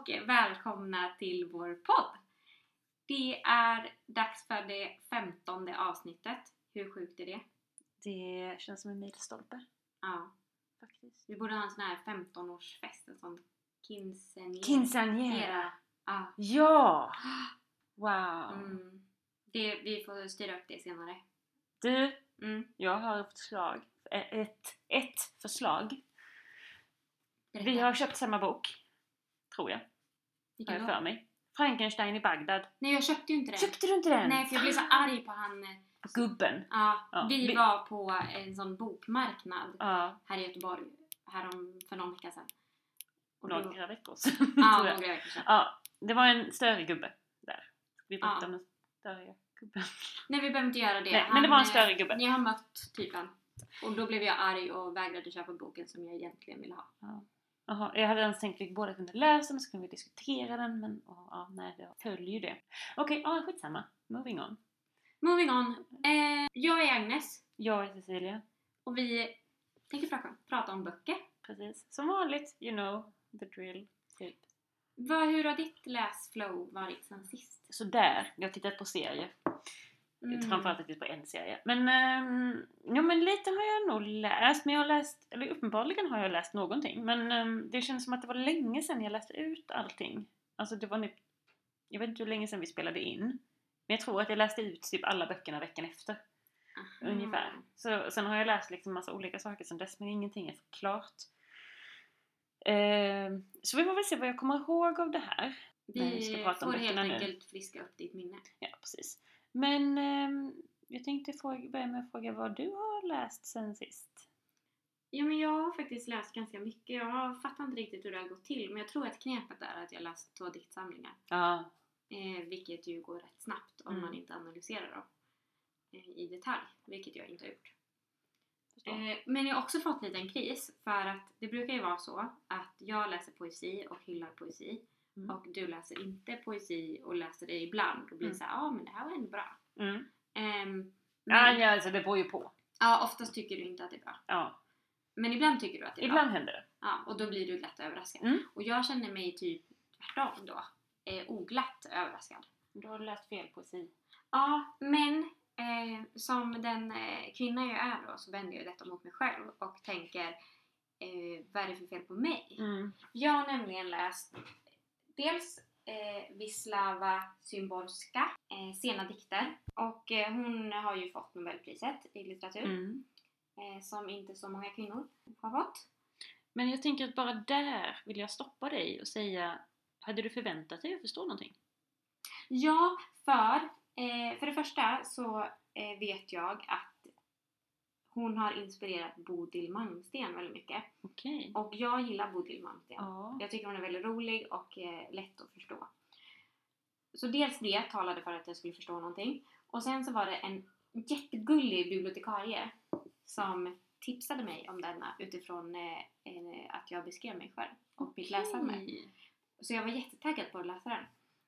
och välkomna till vår podd. Det är dags för det 15:e avsnittet. Hur sjukt är det? Det känns som en milstolpe. Ja, Faktiskt. vi borde ha en sån här 15-årsfest, en sån Quinceañera. Ja. Ja! Wow. Vi får styra upp det senare. Du, jag har ett förslag. Ett förslag. Berätta. Vi har köpt samma bok. Tror jag. Vilken Har jag då? för mig. Frankenstein i Bagdad. Nej, jag köpte ju inte den. Köpte du inte den? Nej, för jag blev så arg på han. Gubben. Ja, vi var på en sån bokmarknad här i Göteborg för någon vecka sedan. Och Några veckor sedan. Ja, några veckor sedan. Ja, det var en större gubbe där. Vi pratade om en större gubbe. Nej, vi behöver inte göra det. Nej, men det var en större gubbe. Ni har mött typen. Och då blev jag arg och vägrade köpa boken som jag egentligen ville ha. Jaha, jag hade ens tänkt att vi båda kunde läsa den så kunde vi diskutera den. Men nej, det följer ju det. Okej, skitsamma. Moving on. Jag är Agnes. Jag är Cecilia. Och vi tänker prata om böcker. Precis. Som vanligt, you know, the drill. Typ. Hur har ditt läsflow varit sen sist? Så där, jag har tittat på serier. Framförallt har jag tittat på en serie. Men lite har jag nog läst. Men jag har läst, eller uppenbarligen har jag läst någonting. Men det känns som att det var länge sedan jag läste ut allting. Alltså det var jag vet inte hur länge sedan vi spelade in. Men jag tror att jag läste ut typ alla böckerna veckan efter. Ungefär. Så sen har jag läst liksom massa olika saker sen dess. Men ingenting är klart. Så vi får väl se vad jag kommer ihåg av det här. Vi ska prata om får helt enkelt friska upp ditt minne. Ja, precis. Men jag tänkte börja med att fråga vad du har läst sen sist. Ja, men jag har faktiskt läst ganska mycket. Jag fattar inte riktigt hur det har gått till. Men jag tror att knepet är att jag läst 2 diktsamlingar. Ja. Vilket ju går rätt snabbt om man inte analyserar dem i detalj. Vilket jag inte har gjort. Men jag har också fått lite en kris. För att det brukar ju vara så att jag läser poesi och hyllar poesi. Och du läser inte poesi och läser det ibland. Och blir så här, men det här var ändå bra. Alltså det beror ju på. Ja, oftast tycker du inte att det är bra. Ja. Men ibland tycker du att det är ibland bra. Händer det. Ja, och då blir du glatt överraskad. Och jag känner mig typ tvärtom då. Oglatt överraskad. Du har läst fel poesi. Ja, men som den kvinna jag är då så vänder jag detta mot mig själv. Och tänker, vad är det för fel på mig? Jag har nämligen läst dels Wisława Szymborska sena dikter. Och hon har ju fått Nobelpriset i litteratur. Som inte så många kvinnor har fått. Men jag tänker att bara där vill jag stoppa dig och säga, hade du förväntat dig att förstå någonting? Ja, för det första så vet jag att hon har inspirerat Bodil Malmsten väldigt mycket. Okay. Och jag gillar Bodil Malmsten. Ja. Jag tycker hon är väldigt rolig och lätt att förstå. Så dels det talade för att jag skulle förstå någonting. Och sen så var det en jättegullig bibliotekarie som tipsade mig om denna utifrån att jag beskrev mig själv och fick läsa den. Så jag var jättetaggad på att läsa den.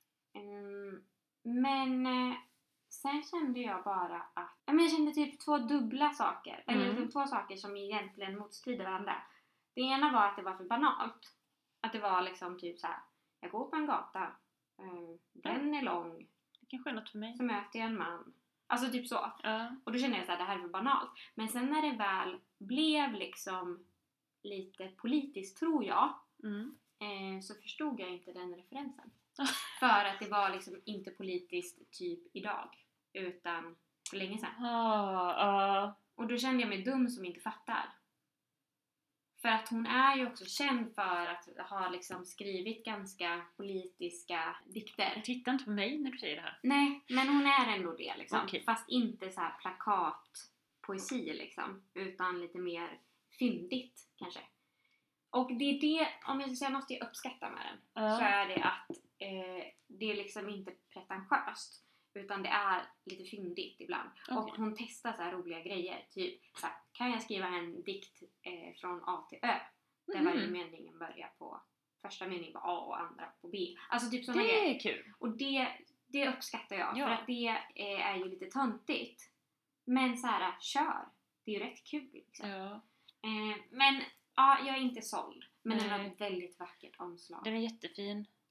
Men sen kände jag bara att jag kände typ 2 dubbla saker. Eller 2 saker som egentligen motstrider varandra. Det ena var att det var för banalt. Att det var liksom typ så här: jag går på en gata, den är lång, det kanske är något för mig. Så möter jag en man. Alltså typ så. Och då kände jag så här, det här är för banalt. Men sen när det väl blev liksom lite politiskt, tror jag, så förstod jag inte den referensen. För att det var liksom inte politiskt typ idag, utan för länge sedan. Och då kände jag mig dum som inte fattar. För att hon är ju också känd för att ha liksom skrivit ganska politiska dikter. Titta inte på mig när du säger det här. Nej, men hon är ändå det liksom. Okay. Fast inte så här plakatpoesi liksom. Utan lite mer fyndigt kanske. Och det är det, om jag ska säga något jag uppskattar med den. Så är det att det är liksom inte pretentiöst. Utan det är lite fyndigt ibland. Okay. Och hon testar så här roliga grejer. Typ så här, kan jag skriva en dikt från A till Ö? Där varje meningen börjar på första meningen på A och andra på B. Alltså typ sådana grejer. Det är kul. Och det uppskattar jag. För att det är ju lite töntigt. Men så här, kör. Det är ju rätt kul liksom. Men ja, jag är inte såld. Men den har ett väldigt vackert omslag. Den är jättefin.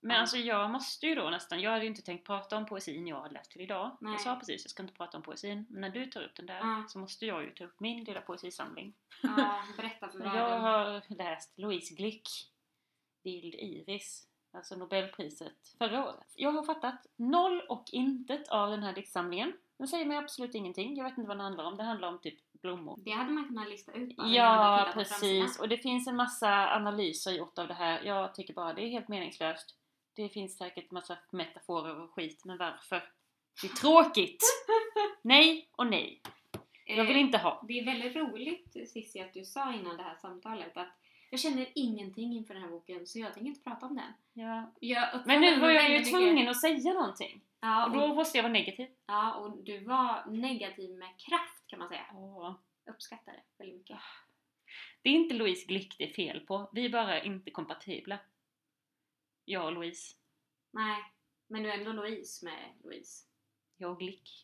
Men alltså jag måste ju då nästan, jag hade ju inte tänkt prata om poesin jag hade läst till idag. Nej. Jag sa precis, jag ska inte prata om poesin. Men när du tar upp den där så måste jag ju ta upp min lilla poesisamling. Ja, berätta för världen. Jag har läst Louise Glück, Vild Iris, alltså Nobelpriset förra året. Jag har fattat noll och intet av den här diktsamlingen. Den säger mig absolut ingenting, jag vet inte vad den handlar om. Den handlar om typ blommor. Det hade man kunnat lista ut bara. Ja, precis. Och det finns en massa analyser gjort av det här. Jag tycker bara det är helt meningslöst. Det finns säkert massa metaforer och skit, men varför? Det är tråkigt! Nej och nej. Jag vill inte ha. Det är väldigt roligt, Cissi, att du sa innan det här samtalet att jag känner ingenting inför den här boken, så jag tänker inte prata om den. Ja. Men nu var jag ju tvungen att säga någonting. Ja, och då måste jag vara negativ. Ja, och du var negativ med kraft, kan man säga. Ja. Uppskattar det väldigt mycket. Det är inte Louise Glück det är fel på. Vi är bara inte kompatibla. Jag och Louise. Nej, men du är ändå Louise med Louise. Jag och Glück.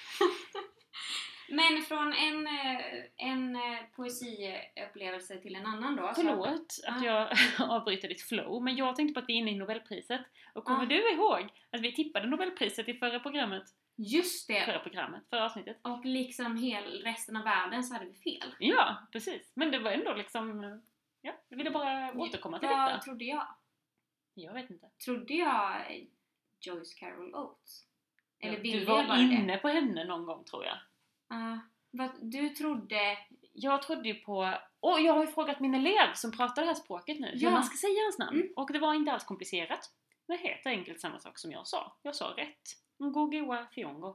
Men från en poesiupplevelse till en annan då. Förlåt att jag avbryter ditt flow. Men jag tänkte på att vi är inne i Nobelpriset. Och kommer du ihåg att vi tippade Nobelpriset i förra programmet? Just det! Förra avsnittet. Och liksom resten av världen så hade vi fel. Ja, precis. Men det var ändå liksom... Ja, jag ville bara återkomma till detta. Vad trodde jag? Jag vet inte. Trodde jag Joyce Carol Oates? Eller du var inne på henne någon gång, tror jag. Du trodde... Jag trodde ju på... Och jag har ju frågat min elev som pratar det här språket nu hur man ska säga hans namn. Och det var inte alls komplicerat. Det heter enkelt samma sak som jag sa. Jag sa rätt. Ngogoa Thiongo.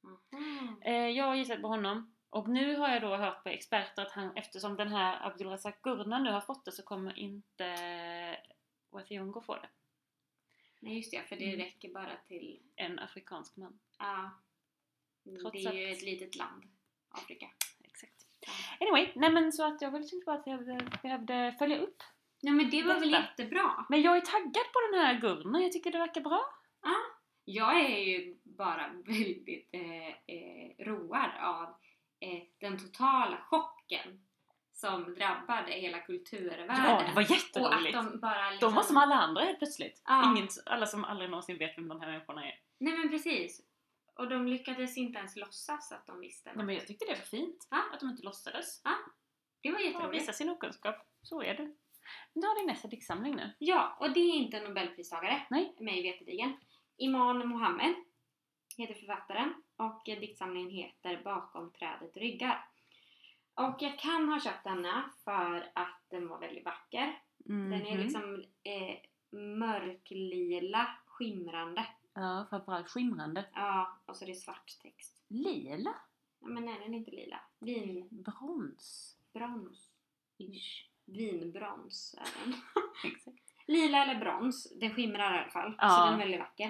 Jag har gissat på honom. Och nu har jag då hört på experter att han, eftersom den här Abdulrazak Gurna nu har fått det, så kommer inte Thiongo få det. Nej, just det, för det räcker bara till en afrikansk man. Ja. Det är ju ett litet land, Afrika. Exakt. Anyway, nej men så att jag väl tänkte bara att jag behövde följa upp. Ja, men det var väl jättebra. Men jag är taggad på den här Gurna, jag tycker det verkar bra. Ja, jag är ju bara väldigt road av den totala chocken som drabbade hela kulturvärlden. Ja, det var jätteroligt. Och att de bara liksom... De var som alla andra helt plötsligt. Ja. Alla som aldrig någonsin vet vem de här människorna är. Nej, men precis. Och de lyckades inte ens låtsas att de visste. Nej, men jag tyckte det var fint. Ja. Att de inte låtsades. Ja, det var jätteroligt. Ja, visa sin okunskap. Så är det. Men då har din nästa diktsamling nu. Ja, och det är inte en Nobelpristagare. Nej. Mig veterligen. Iman Mohammed heter författaren. Och diktsamlingen heter Bakom trädet ryggar. Och jag kan ha köpt denna för att den var väldigt vacker. Den är liksom mörklila, skimrande. Ja, framförallt skimrande. Ja, och så är det svart text. Lila? Ja, men nej, den är inte lila. Brons. Brons. Ish. Vinbrons är den. Exakt. Lila eller brons. Den skimrar i alla fall. Ja. Så den är väldigt vacker.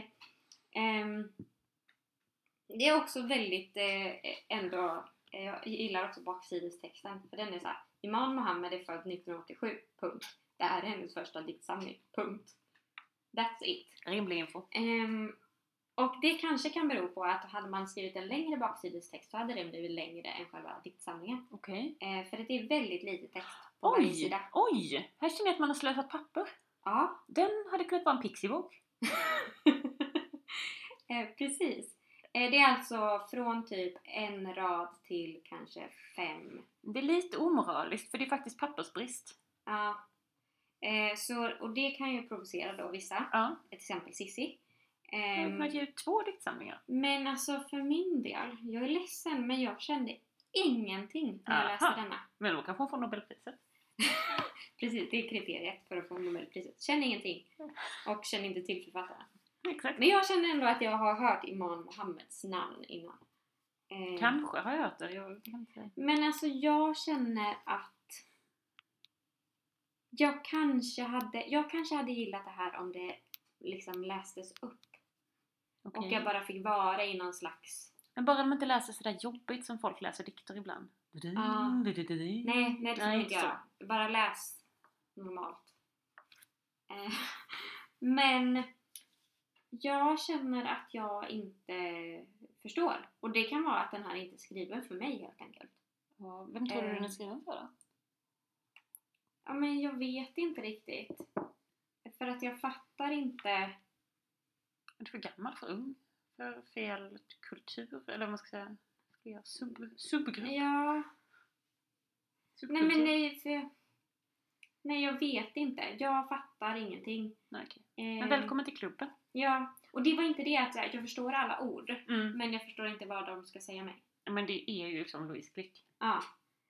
Det är också väldigt ändå... Jag gillar också baksidestexten. För den är så här: Iman Mohammed är född 1987. Punkt. Det här är hennes första diktsamling. Punkt. That's it. Rimlig info. Och det kanske kan bero på att hade man skrivit en längre baksidestext så hade den blivit längre än själva diktsamlingen. Okej. För det är väldigt lite text på varje sida. Oj! Här känner jag att man har slösat papper. Ja. Den hade kunnat vara en pixibok. Precis. Det är alltså från typ en rad till kanske 5. Det är lite omoraliskt för det är faktiskt pappersbrist. Ja. Och det kan ju provocera då vissa. Ja. Till exempel Cissi. Jag har kunnat ge ut 2 diktsamlingar. Men alltså för min del, jag är ledsen men jag kände ingenting när jag läste denna. Men då kanske hon får Nobelpriset. Precis, det är kriteriet för att få Nobelpriset. Känner ingenting och känner inte till författaren. Exakt. Men jag känner ändå att jag har hört Iman Mohammeds namn innan. Kanske har jag hört det, jag kan inte säga. Men alltså jag känner att jag kanske hade gillat det här om det liksom lästes upp. Okay. Och jag bara fick vara i någon slags... Men bara de inte läser sådär jobbigt som folk läser dikter ibland. Nej, det får man inte göra. Bara läs normalt. Men jag känner att jag inte förstår. Och det kan vara att den här inte är skriven för mig helt enkelt. Ja, vem tror du den är skriven för då? Ja, men jag vet inte riktigt. För att jag fattar inte. Är du för gammal, för ung? För fel kultur? Eller vad man ska säga? Fel subgrupp? Ja. Subkultur. Nej, jag vet inte. Jag fattar ingenting. Nej, okej. Men välkommen till klubben. Ja, och det var inte det att jag förstår alla ord. Mm. Men jag förstår inte vad de ska säga mig. Men det är ju som Louise Glück. Ja.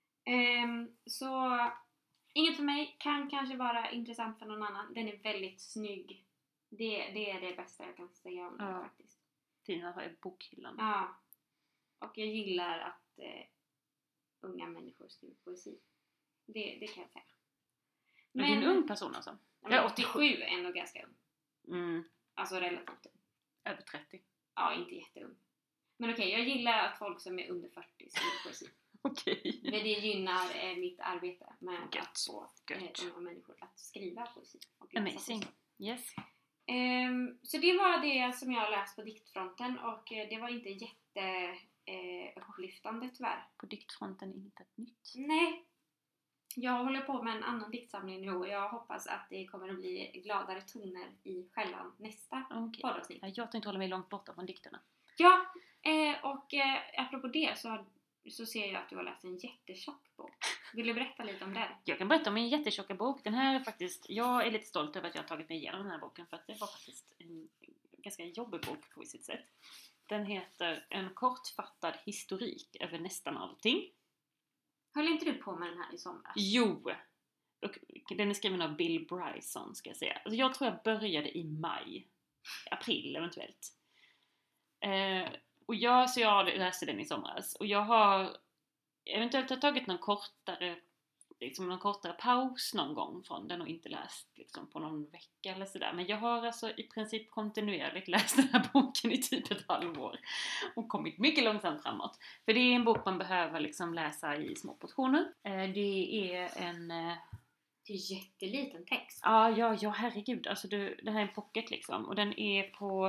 Så inget för mig, kan kanske vara intressant för någon annan. Den är väldigt snygg. Det är det bästa jag kan säga om den faktiskt. Tina har bokhyllan. Ja. Och jag gillar att unga människor skriver poesi. Det kan jag säga. Men det är en ung person alltså? Men 87 är ändå ganska ung. Mm. Alltså relativt ung. Över 30. Ja, inte jätteung. Men okej, jag gillar att folk som är under 40 skriver poesi. Okej. Men det gynnar mitt arbete med att få unga människor att skriva poesi. Amazing. Yes. Så det var det som jag läst på diktfronten. Och det var inte upplyftande tyvärr. På diktfronten inte ett nytt. Nej. Jag håller på med en annan diktsamling nu och jag hoppas att det kommer att bli gladare toner i skällan nästa poddavsnitt. Jag tänkte hålla mig långt borta från dikterna. Ja, och apropå det så ser jag att du har läst en jättetjock bok. Vill du berätta lite om den? Jag kan berätta om min jättetjocka bok. Den här är faktiskt, jag är lite stolt över att jag har tagit mig igenom den här boken. För att det var faktiskt en ganska jobbig bok på sitt sätt. Den heter En kortfattad historik över nästan allting. Höll inte du på med den här i somras? Jo! Och den är skriven av Bill Bryson, ska jag säga. Alltså jag tror jag började i april eventuellt. Och jag läste den i somras. Och jag har eventuellt tagit någon kortare paus någon gång från den och inte läst liksom, på någon vecka eller sådär. Men jag har alltså i princip kontinuerligt läst den här boken i typ ett halvår. Och kommit mycket långsamt framåt. För det är en bok man behöver liksom läsa i små portioner. Det är en... Det är jätteliten text. Ja, herregud. Alltså det här är en pocket liksom. Och den är på...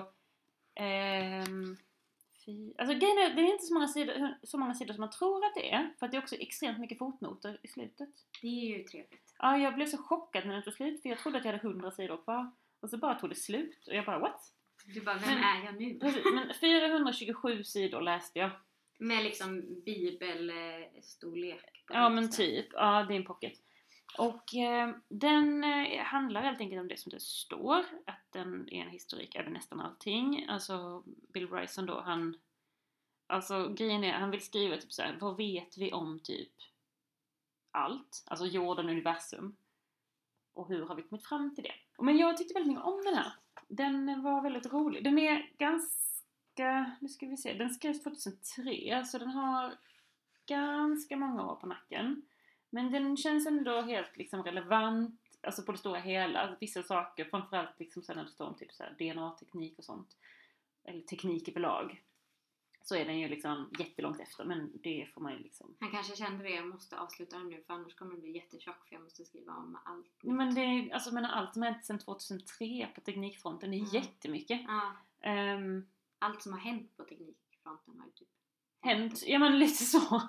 Alltså grejen är, det är inte så många sidor som man tror att det är. För att det är också extremt mycket fotnoter i slutet. Det är ju trevligt. Ja, jag blev så chockad när den tog slut. För jag trodde att jag hade 100 sidor kvar. Och så bara tog det slut. Och jag bara, what? Du bara, vem är jag nu? Precis, men 427 sidor läste jag. Med liksom bibelstorlek. Ja, men typ. Ja, det är en pocket. Och den handlar helt enkelt om det som det står. Att den är en historik över nästan allting. Alltså Bill Bryson då, grejen är, han vill skriva typ såhär, vad vet vi om typ allt? Alltså jorden, universum. Och hur har vi kommit fram till det? Men jag tyckte väldigt mycket om den här. Den var väldigt rolig. Den är ganska, nu ska vi se, den skrevs 2003. Så den har ganska många år på nacken. Men den känns ändå helt liksom relevant, alltså på det stora hela. Alltså vissa saker, framförallt liksom när det står om typ så här DNA-teknik och sånt. Eller teknik överlag. Så är den ju liksom jättelångt efter, men det får man ju liksom... Han kanske kände det, jag måste avsluta den nu för annars kommer det bli jättetjock för jag måste skriva om allt. Men det är, alltså allt som hänt sedan 2003 på teknikfronten, det är jättemycket. Ja. Allt som har hänt på teknikfronten har ju typ... Hänt, ja men lite så.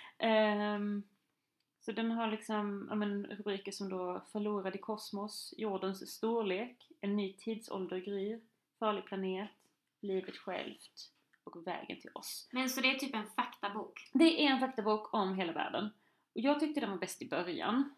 Så den har liksom rubriker som då Förlorad i kosmos, Jordens storlek, En ny tidsålder gryr, Farlig planet, Livet självt och Vägen till oss. Men så det är typ en faktabok? Det är en faktabok om hela världen. Och jag tyckte den var bäst i början.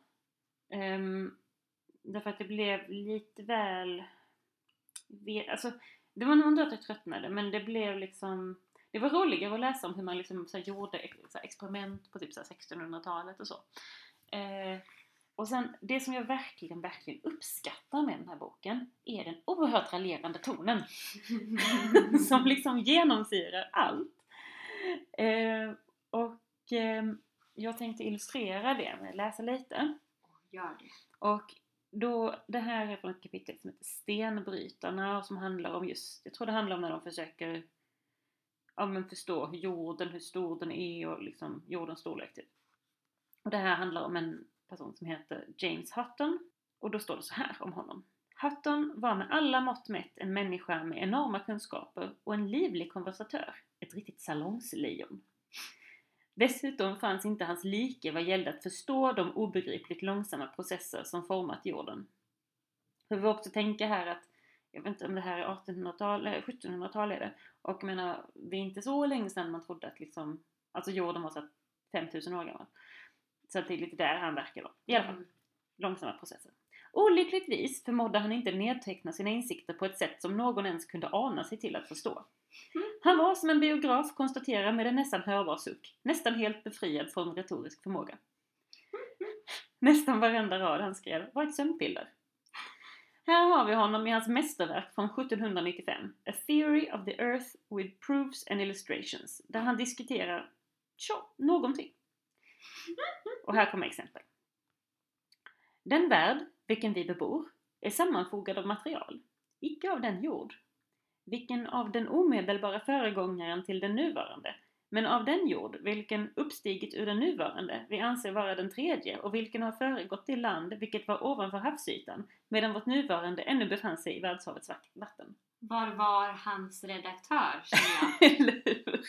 Därför att det blev lite väl... Alltså, det var nog inte att jag tröttnade, men det blev liksom... Det var roligare att läsa om hur man liksom så här, gjorde så här, experiment på typ så här, 1600-talet och så. Och sen, det som jag verkligen uppskattar med den här boken är den oerhört raljerande tonen. Som liksom genomsyrar allt. Jag tänkte illustrera det med att läsa lite. Gör det. Och då, det här är från ett kapitel som heter Stenbrytarna och som handlar om just, jag tror det handlar om när de försöker förstå hur stor den är och liksom jordens storlek typ. Och det här handlar om en person som heter James Hutton. Och då står det så här om honom. Hutton var med alla mått mätt en människa med enorma kunskaper och en livlig konversatör. Ett riktigt salongslejon. Dessutom fanns inte hans like vad gällde att förstå de obegripligt långsamma processer som format jorden. För vi också tänka här att, jag vet inte om det här är 1800-tal, 1700-tal är det. Och jag menar, det är inte så länge sedan man trodde att liksom, alltså jorden var så att 5000 år gammal. Så att det är lite där han verkar då. I alla fall, långsamma processer. Olyckligtvis förmådde han inte nedteckna sina insikter på ett sätt som någon ens kunde ana sig till att förstå. Han var som en biograf konstaterar med en nästan hörbar suck, nästan helt befriad från retorisk förmåga. Nästan varenda rad han skrev var ett sömnpiller. Här har vi honom i hans mästerverk från 1795, A Theory of the Earth with Proofs and Illustrations, där han diskuterar, någonting. Och här kommer exempel. Den värld, vilken vi bebor, är sammanfogad av material, icke av den jord, vilken av den omedelbara föregångaren till den nuvarande, men av den jord, vilken uppstigit ur den nuvarande, vi anser vara den tredje, och vilken har föregått det land, vilket var ovanför havsytan, medan vårt nuvarande ännu befann sig i världshavets vatten. Var hans redaktör, känner jag? Eller hur?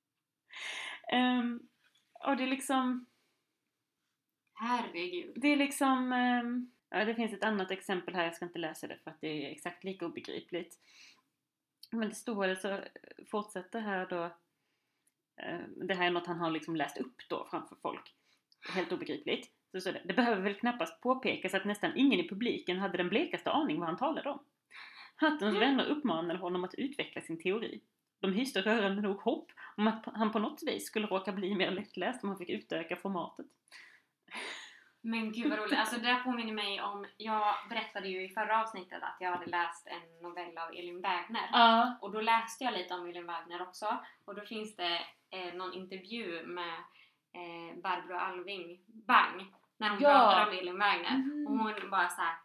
Och det är liksom... Herregud. Det är liksom... det finns ett annat exempel här, jag ska inte läsa det för att det är exakt lika obegripligt. Men det står så fortsätter här då. Det här är något han har liksom läst upp då framför folk. Helt obegripligt. Så det behöver väl knappast påpekas att nästan ingen i publiken hade den blekaste aning vad han talade om. Hattens vänner uppmanade honom att utveckla sin teori. De hyste rörande nog hopp om att han på något vis skulle råka bli mer lättläst om han fick utöka formatet. Men gud vad roligt. Alltså det där påminner mig om, jag berättade ju i förra avsnittet att jag hade läst en novell av Elin Wägner. Och då läste jag lite om Elin Wägner också. Och då finns det någon intervju med Barbro Alving Bang. När hon pratar om Elin Wägner. Och hon bara såhär,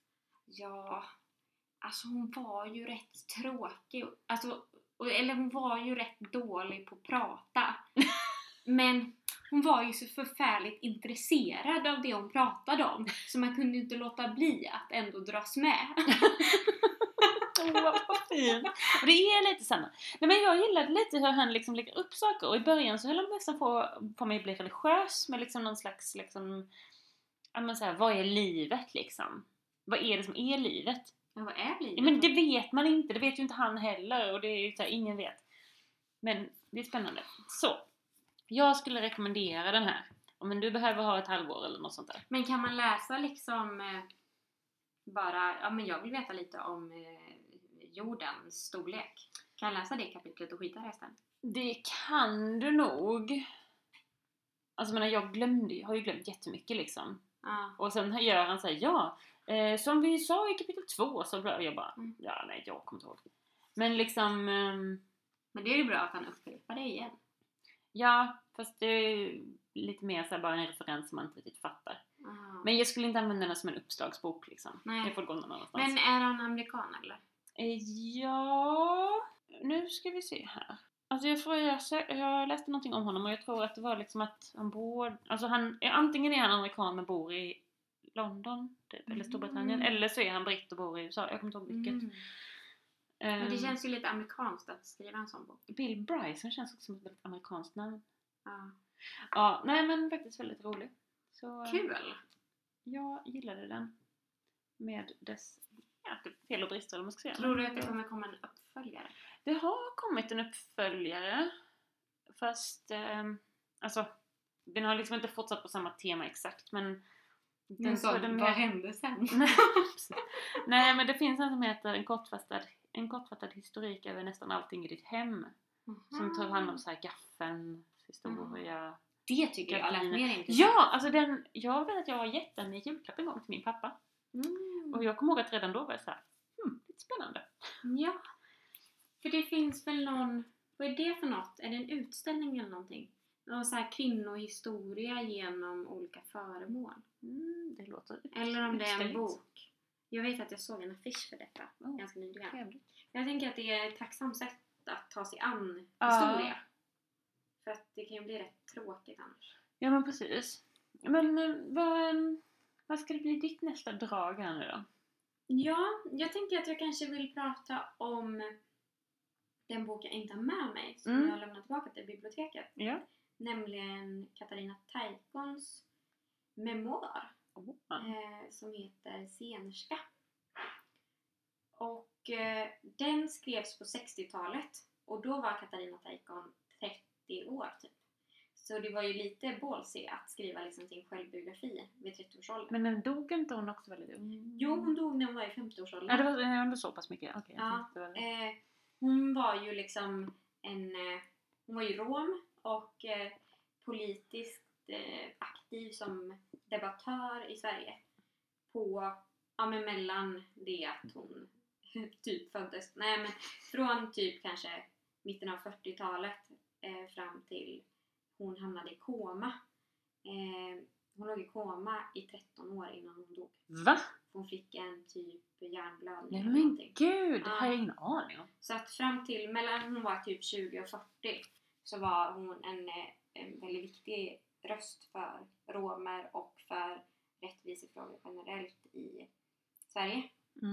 alltså hon var ju rätt tråkig. Alltså, eller hon var ju rätt dålig på att prata. Men hon var ju så förfärligt intresserad av det hon pratade om. Så man kunde inte låta bli att ändå dras med. Vad fint. Och det är lite samma. Nej, men jag gillade lite hur han liksom lägger upp saker. Och i början så höll han nästan på mig att bli religiös. Med liksom någon slags liksom, så här, vad är livet liksom? Vad är det som är livet? Men vad är livet? Ja, men det vet man inte. Det vet ju inte han heller. Och det är ju så här, ingen vet. Men det är spännande. Så. Jag skulle rekommendera den här. Om du behöver ha ett halvår eller något sånt där. Men kan man läsa liksom bara, ja men jag vill veta lite om jordens storlek. Kan jag läsa det kapitlet och skita resten? Det kan du nog. Alltså jag har ju glömt jättemycket liksom. Och sen gör han så här, som vi sa i kapitel 2 så börjar jag bara, jag kommer inte ihåg. Men liksom... Men det är ju bra att han upprepar det igen. Ja, fast det är lite mer så här bara en referens som man inte riktigt fattar. Men jag skulle inte använda den som en uppslagsbok liksom. Nej. Det får gå någon annanstans. Men är han amerikan eller? Ja, nu ska vi se här. Alltså jag läste någonting om honom och jag tror att det var liksom att han bor... Alltså antingen är han amerikan men bor i London typ, eller Storbritannien. Eller så är han britt och bor i USA. Jag kommer inte ihåg vilket. Men det känns ju lite amerikanskt att skriva en sån bok. Bill Bryson känns också som ett väldigt amerikanskt namn. Ja, nej men faktiskt väldigt rolig. Så, kul! Jag gillade den. Med dess fel och brister om man ska säga. Tror du att det kommer komma en uppföljare? Det har kommit en uppföljare. Fast alltså den har liksom inte fortsatt på samma tema exakt. Men vad hände sen? Nej, men det finns en som heter en kortfattad historik över nästan allting i ditt hem. Som tar hand om så här gaffelns historia. Det tycker jag lät mer intressant. Ja, alltså jag vet att jag har gett den i julklapp en gång till min pappa. Och jag kommer ihåg att redan då var jag så här, lite spännande. Ja, för det finns väl någon, vad är det för något? Är det en utställning eller någonting? Någon så här kvinnohistoria genom olika föremål. Det låter eller om det är en bok. Jag vet att jag såg en affisch för detta ganska nyligen. Trevligt. Jag tänker att det är ett tacksamt sätt att ta sig an historia. För att det kan ju bli rätt tråkigt annars. Ja, men precis. Men vad ska det bli ditt nästa drag här nu då? Ja, jag tänker att jag kanske vill prata om den bok jag inte har med mig. Som jag har lämnat tillbaka till biblioteket. Ja. Nämligen Katarina Taikons memoar. Som heter Scenerska. Och den skrevs på 60-talet. Och då var Katarina Taikon 30 år typ. Så det var ju lite ballsy att skriva liksom sin självbiografi vid 30-årsåldern. Men dog inte hon också väldigt ung? Jo, hon dog när hon var i 50-årsåldern. Ja, det var ändå så pass mycket. Okay, ja, hon var ju liksom hon var ju rom och politiskt aktiv som debattör i Sverige. Men mellan det att hon typ föddes. Nej, men från typ kanske mitten av 40-talet fram till hon hamnade i koma. Hon låg i koma i 13 år innan hon dog. Va? Hon fick en typ hjärnblödning. Nej men gud, det har jag ingen aning om. Så att fram till, mellan hon var typ 20 och 40 så var hon en väldigt viktig röst för romer och för rättvisefrågor generellt i Sverige.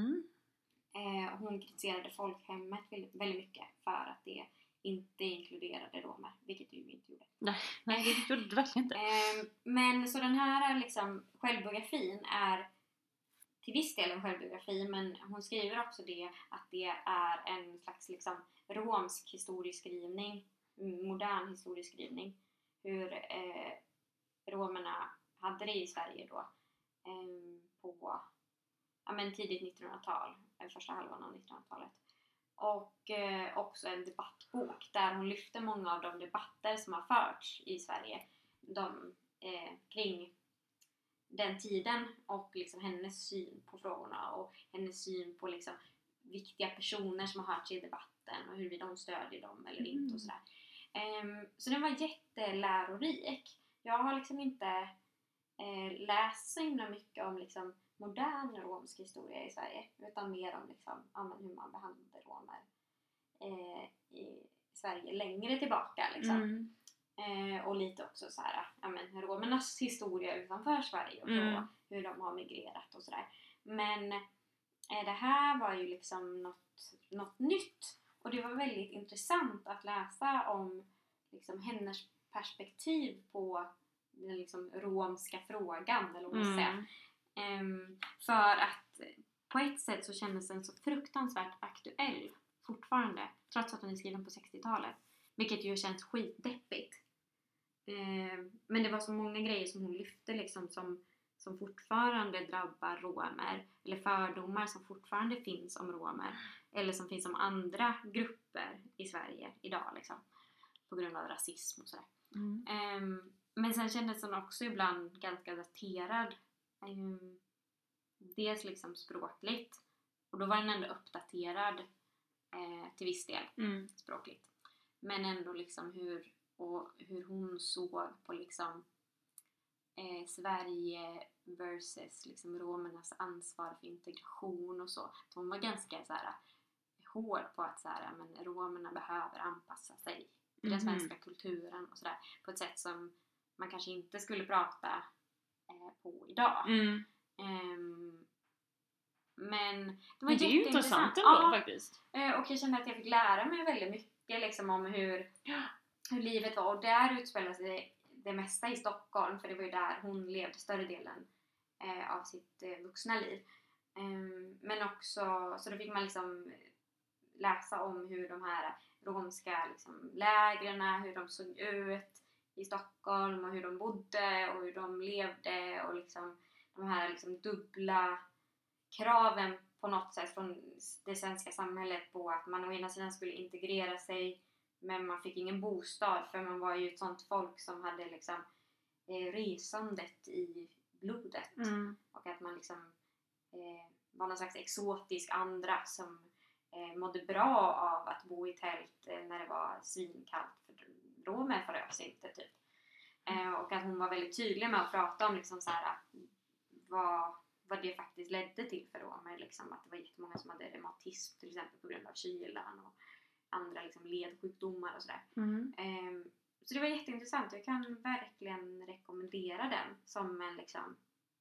Hon kritiserade folkhemmet väldigt mycket för att det inte inkluderade romer, vilket ju inte gjorde. Nej, det gjorde det verkligen inte. Men så den här liksom, självbiografin är till viss del en självbiografi, men hon skriver också det att det är en slags liksom, romsk historieskrivning, modern historieskrivning, hur romerna hade det i Sverige då på tidigt 1900-tal, första halvan av 1900-talet. Och också en debattbok där hon lyfter många av de debatter som har förts i Sverige kring den tiden och liksom hennes syn på frågorna och hennes syn på liksom viktiga personer som har hört sig i debatten och hur de stödjer dem eller inte och sådär. Så den var jättelärorik. Jag har liksom inte läst så himla mycket om liksom modern romsk historia i Sverige, utan mer om liksom, hur man behandlade romer i Sverige längre tillbaka liksom. Och lite också så här, romernas historia utanför Sverige och så, hur de har migrerat och sådär. Men det här var ju liksom något nytt, och det var väldigt intressant att läsa om liksom hennes perspektiv på den liksom romska frågan, eller vad man säger. För att på ett sätt så kändes den så fruktansvärt aktuell fortfarande, trots att den är skriven på 60-talet, vilket ju känns skitdeppigt. Men det var så många grejer som hon lyfte liksom, som fortfarande drabbar romer, eller fördomar som fortfarande finns om romer, eller som finns om andra grupper i Sverige idag liksom, på grund av rasism och sådär. Men sen kändes den också ibland ganska daterad, dels liksom språkligt, och då var den ändå uppdaterad till viss del språkligt, men ändå liksom hur hon såg på liksom Sverige versus liksom romernas ansvar för integration och så. Så hon var ganska så här hård på att så här, men romerna behöver anpassa sig till den svenska kulturen och sådär, på ett sätt som man kanske inte skulle prata på idag. Men det var ju intressant ändå faktiskt. Och jag kände att jag fick lära mig väldigt mycket liksom, om hur livet var. Och där utspelade sig det mesta i Stockholm, för det var ju där hon levde större delen av sitt vuxna liv. Men också, så då fick man liksom läsa om hur de här romska liksom, lägren, hur de såg ut i Stockholm och hur de bodde och hur de levde, och liksom de här liksom dubbla kraven på något sätt från det svenska samhället på att man å ena sidan skulle integrera sig, men man fick ingen bostad, för man var ju ett sånt folk som hade liksom resandet i blodet. Och att man liksom var någon slags exotisk andra som mådde bra av att bo i tält när det var svinkallt, för romer frös inte typ. Och att hon var väldigt tydlig med att prata om liksom så här, vad det faktiskt ledde till för romer, liksom, att det var jättemånga som hade reumatism till exempel på grund av kylan och andra liksom ledsjukdomar och sådär. Så det var jätteintressant. Jag kan verkligen rekommendera den som en liksom,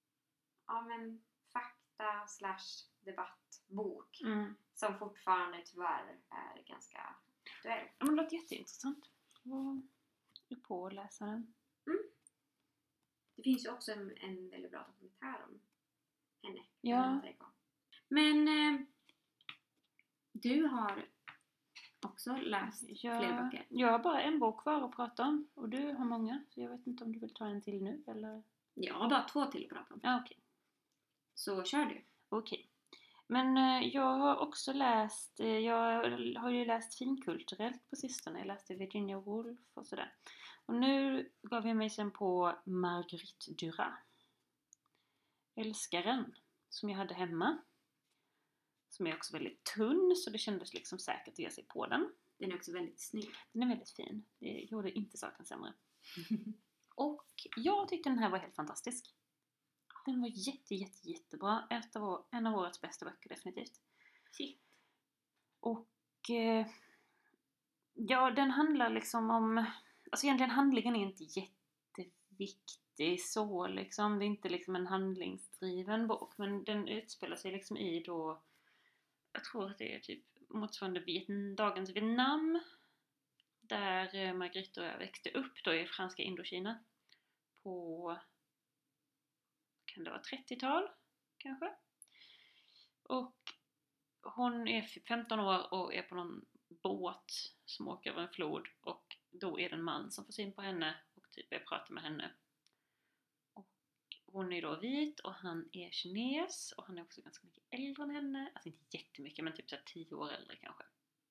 fakta/debattbok som fortfarande tyvärr är ganska aktuell. Men det låter jätteintressant. Jag på att läsa den. Det finns ju också en väldigt bra dokumentär om henne. Ja. Men Du har också läst fler böcker. Jag har bara en bok kvar att prata om. Och du har många. Så jag vet inte om du vill ta en till nu eller? Jag har bara 2 till att prata om. Ja, okej. Så kör du. Okej. Men jag har också läst, jag har ju läst finkulturellt på sistone. Jag läste Virginia Woolf och sådär. Och nu gav jag mig sen på Marguerite Duras. Älskaren. Som jag hade hemma. Som är också väldigt tunn, så det kändes liksom säkert att ge sig på den. Den är också väldigt snygg. Den är väldigt fin. Det gjorde inte saken sämre. Och jag tyckte den här var helt fantastisk. Den var jättebra. En av årets bästa böcker, definitivt. Shit. Och ja, den handlar liksom om... Alltså egentligen handlingen är inte jätteviktig så liksom. Det är inte liksom en handlingsdriven bok. Men den utspelar sig liksom i då... Jag tror att det är typ motsvarande dagens Vietnam. Där Marguerite och jag växte upp då i franska Indokina. På... Kan det vara 30-tal kanske? Och hon är 15 år och är på någon båt som åker över en flod. Och då är det en man som får syn på henne och typ börjar prata med henne. Och hon är då vit och han är kines. Och han är också ganska mycket äldre än henne. Alltså inte jättemycket, men typ så här 10 år äldre kanske.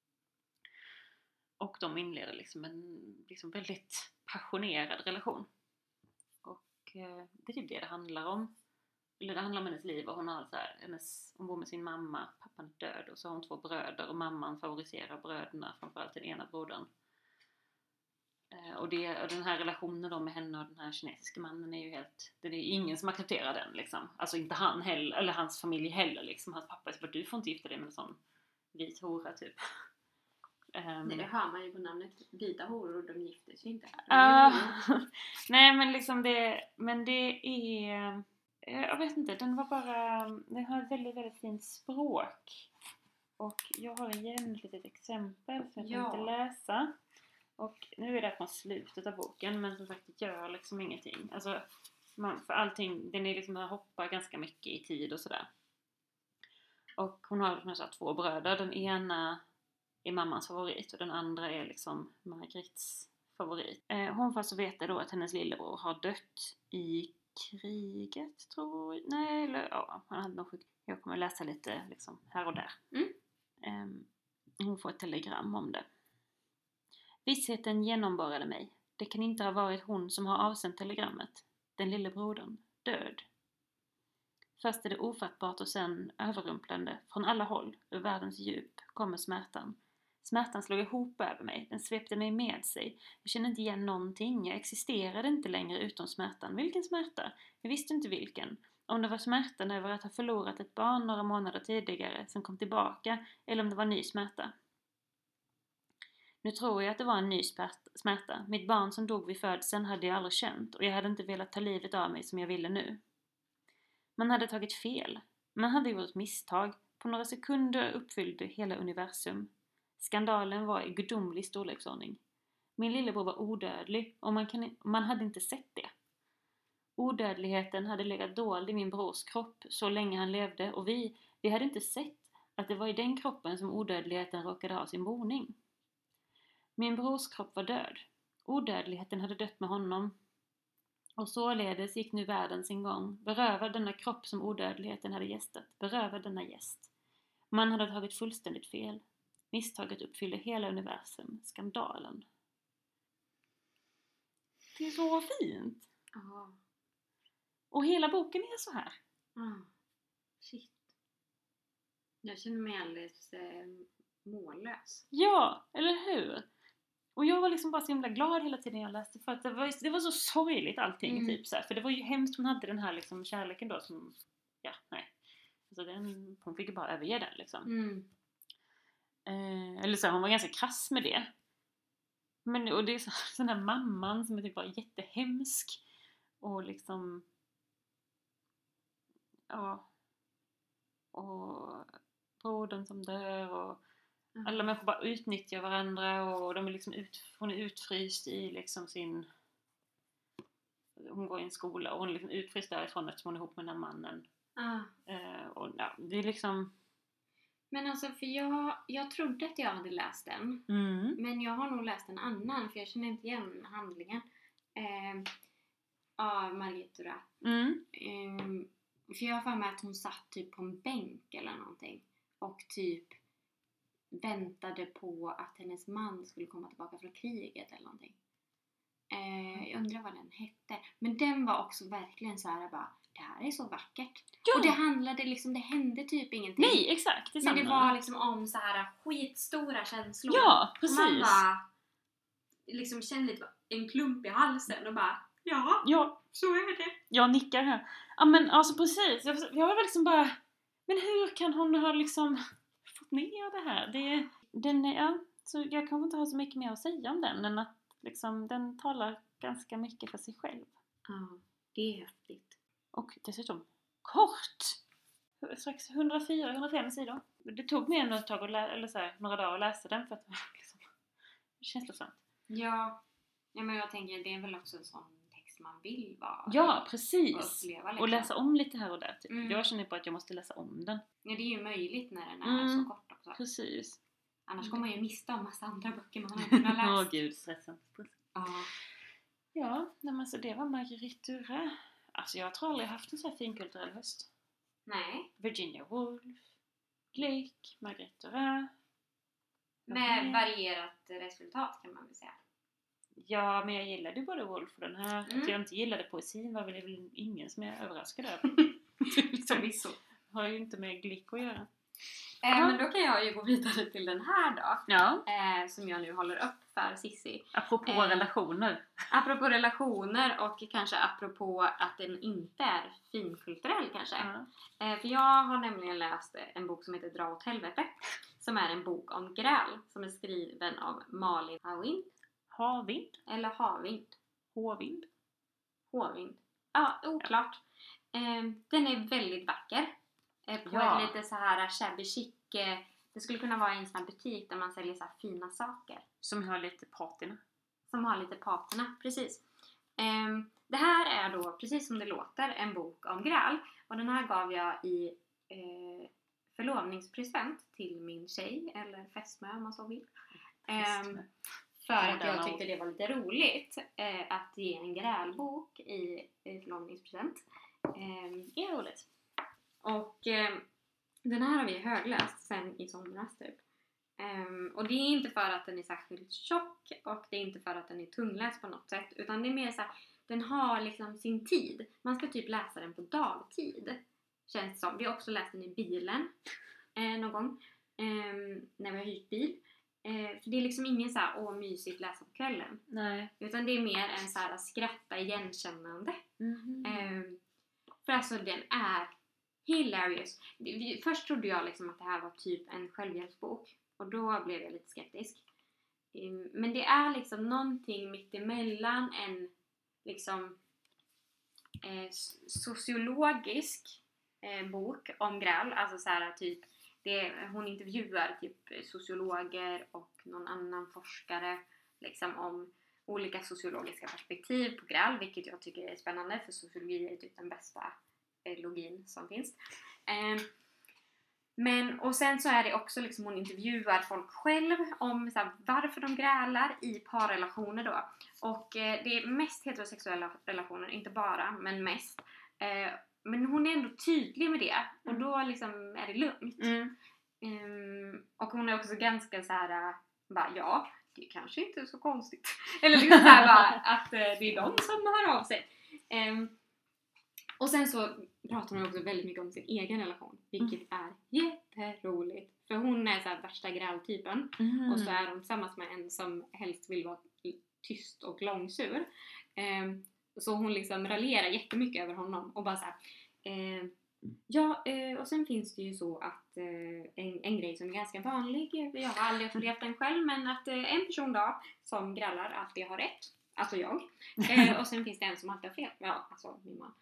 Och de inleder liksom en liksom väldigt passionerad relation. Och det är typ det handlar om. Eller det handlar om hennes liv och hon har så här, hon bor med sin mamma, pappan är död och så har hon 2 bröder och mamman favoriserar bröderna, framförallt den ena brodern. Och den här relationen då med henne och den här kinesiska mannen är ju helt, det är ingen som accepterar den liksom. Alltså inte han heller, eller hans familj heller liksom. Hans pappa är så, du får inte gifta dig med en sån vit hora typ. Nej, det hör man ju på namnet. Vita horor, de gifter sig inte. Nej, men liksom det är... Jag vet inte, den har ett väldigt, väldigt fint språk. Och jag har igen ett litet exempel som jag tänkte läsa. Och nu är det från slutet av boken, men som sagt det gör liksom ingenting. Alltså, för allting, den är liksom, den hoppar ganska mycket i tid och sådär. Och hon har som jag sa 2 bröder. Den ena är mammans favorit och den andra är liksom Margrites favorit. Hon får alltså veta då att hennes lillebror har dött i kriget, tror jag. Nej, eller ja, han hade nog sjukt. Jag kommer läsa lite liksom här och där. Hon får ett telegram om det. Vissheten genomborrade mig. Det kan inte ha varit hon som har avsänt telegrammet. Den lille brodern. Död. Först är det ofattbart och sen överrumplande. Från alla håll, ur världens djup, kommer smärtan. Smärtan slog ihop över mig. Den svepte mig med sig. Jag kände inte igen någonting. Jag existerade inte längre utom smärtan. Vilken smärta? Jag visste inte vilken. Om det var smärtan över att ha förlorat ett barn några månader tidigare som kom tillbaka, eller om det var ny smärta. Nu tror jag att det var en ny smärta. Mitt barn som dog vid födseln hade jag aldrig känt och jag hade inte velat ta livet av mig som jag ville nu. Man hade tagit fel. Man hade gjort ett misstag. På några sekunder uppfyllde hela universum. Skandalen var i gudomlig storleksordning. Min lillebror var odödlig och man hade inte sett det. Odödligheten hade legat dold i min brors kropp så länge han levde och vi hade inte sett att det var i den kroppen som odödligheten råkade ha sin boning. Min brors kropp var död. Odödligheten hade dött med honom. Och således gick nu världen sin gång, berövad denna kropp som odödligheten hade gästat, berövad denna gäst. Man hade tagit fullständigt fel. Misstaget uppfyllde hela universum, skandalen. Det är så fint! Ja. Och hela boken är så här. Shit. Jag känner mig alldeles mållös. Ja, eller hur? Och jag var liksom bara så himla glad hela tiden jag läste. För att det var så sorgligt allting. Typ, så här. För det var ju hemskt, hon hade den här liksom, kärleken då som... Ja, nej. Alltså hon fick ju bara överge den liksom. Eller så här, hon var ganska krass med det. Men, och det är så den här mamman som är typ bara jättehemsk. Och liksom... Ja. Och brodern som dör och... Alla människor bara utnyttjar varandra och de är liksom hon är utfryst i liksom sin... Hon går i en skola och hon är liksom utfryst därifrån eftersom hon är ihop med den här mannen. Och ja, det är liksom... Men alltså, för jag trodde att jag hade läst den. Men jag har nog läst en annan, för jag känner inte igen handlingen. Av Margit Duras. För jag har för mig att hon satt typ på en bänk eller någonting. Och typ väntade på att hennes man skulle komma tillbaka från kriget eller någonting. Jag undrar vad den hette. Men den var också verkligen så här bara, det här är så vackert. Ja. Och det handlade liksom, det hände typ ingenting. Nej, exakt. Men det var liksom om så här skitstora känslor. Ja, precis. Och man bara liksom kände lite en klump i halsen och bara, ja, så är det. Jag nickar här. Ja, men alltså precis. Jag var liksom bara, men hur kan hon ha liksom fått ner det här? Så jag kanske inte har så mycket mer att säga om den än att liksom, den talar ganska mycket för sig själv. Ja, det är häftigt. Och dessutom kort! Strax 104-105 sidor. Det tog mig några dagar att läsa den för att liksom, det känns känslosamt. Ja, men jag tänker det är väl också en sån text man vill vara. Ja, precis! Och uppleva liksom. Och läsa om lite här och där. Typ. Jag känner på att jag måste läsa om den. Ja, det är ju möjligt när den är så kort också. Precis. Annars kommer man ju mista om massa andra böcker man har kunnat läsa. Åh gud, stressen. Ja, men så det var Marguerite Duras. Alltså jag tror aldrig haft en så här fin kulturell höst. Nej. Virginia Woolf, Blake, Marguerite Duras. Med varierat resultat kan man väl säga. Ja, men jag gillade ju både Woolf och den här. Att jag inte gillade poesin var väl ingen som jag är överraskad över. Förvisso. Har ju inte med Glick att göra. Men då kan jag ju gå vidare till den här då. Ja. Som jag nu håller upp för Sissi. Apropå relationer. Apropå relationer och kanske apropå att den inte är finkulturell kanske. För jag har nämligen läst en bok som heter Dra åt helvete. Som är en bok om gräl. Som är skriven av Malin Havind. Havind? Eller Havind. Håvind. Ja, oklart. Den är väldigt vacker. På ett lite så här shabby chic. Det skulle kunna vara en sån här butik där man säljer så här fina saker. Som har lite patina. Precis. Det här är då, precis som det låter, en bok om gräl. Och den här gav jag i förlovningspresent till min tjej. Eller fästmö om man så vill. För att jag tyckte det var lite roligt att ge en grälbok i förlovningspresent. Det är roligt. Och den här har vi högläst sen i somras typ. Och det är inte för att den är särskilt tjock och det är inte för att den är tungläst på något sätt. Utan det är mer så här, den har liksom sin tid. Man ska typ läsa den på dagtid. Känns det som. Vi har också läst den i bilen någon gång. När vi har hyrt bil. För det är liksom ingen så här, mysigt läsa på kvällen. Nej. Utan det är mer en så här skratta igenkännande. För alltså den är hilarious. Först trodde jag liksom att det här var typ en självhjälpsbok. Och då blev jag lite skeptisk. Men det är liksom någonting mittemellan en liksom sociologisk bok om gräl. Alltså så här typ hon intervjuar typ sociologer och någon annan forskare liksom om olika sociologiska perspektiv på gräl, vilket jag tycker är spännande för sociologi är typ den bästa login som finns. Och sen så är det också liksom hon intervjuar folk själv om så här, varför de grälar i parrelationer då. Och det är mest heterosexuella relationer, inte bara, men mest. Men hon är ändå tydlig med det. Och då liksom är det lugnt. Och hon är också ganska så här, bara, ja, det är kanske inte så konstigt. Eller liksom så här bara, att det är de som hör av sig. Och sen så pratar hon också väldigt mycket om sin egen relation. Vilket är jätteroligt. För hon är så här värsta grältypen. Och så är hon tillsammans med en som helst vill vara tyst och långsur. Så hon liksom raljerar jättemycket över honom. Och bara så här, och sen finns det ju så att en grej som är ganska vanlig. Jag har aldrig upplevt den själv. Men att en person då som grällar alltid har rätt. Alltså jag. Och sen finns det en som alltid har fel. Ja, alltså min man.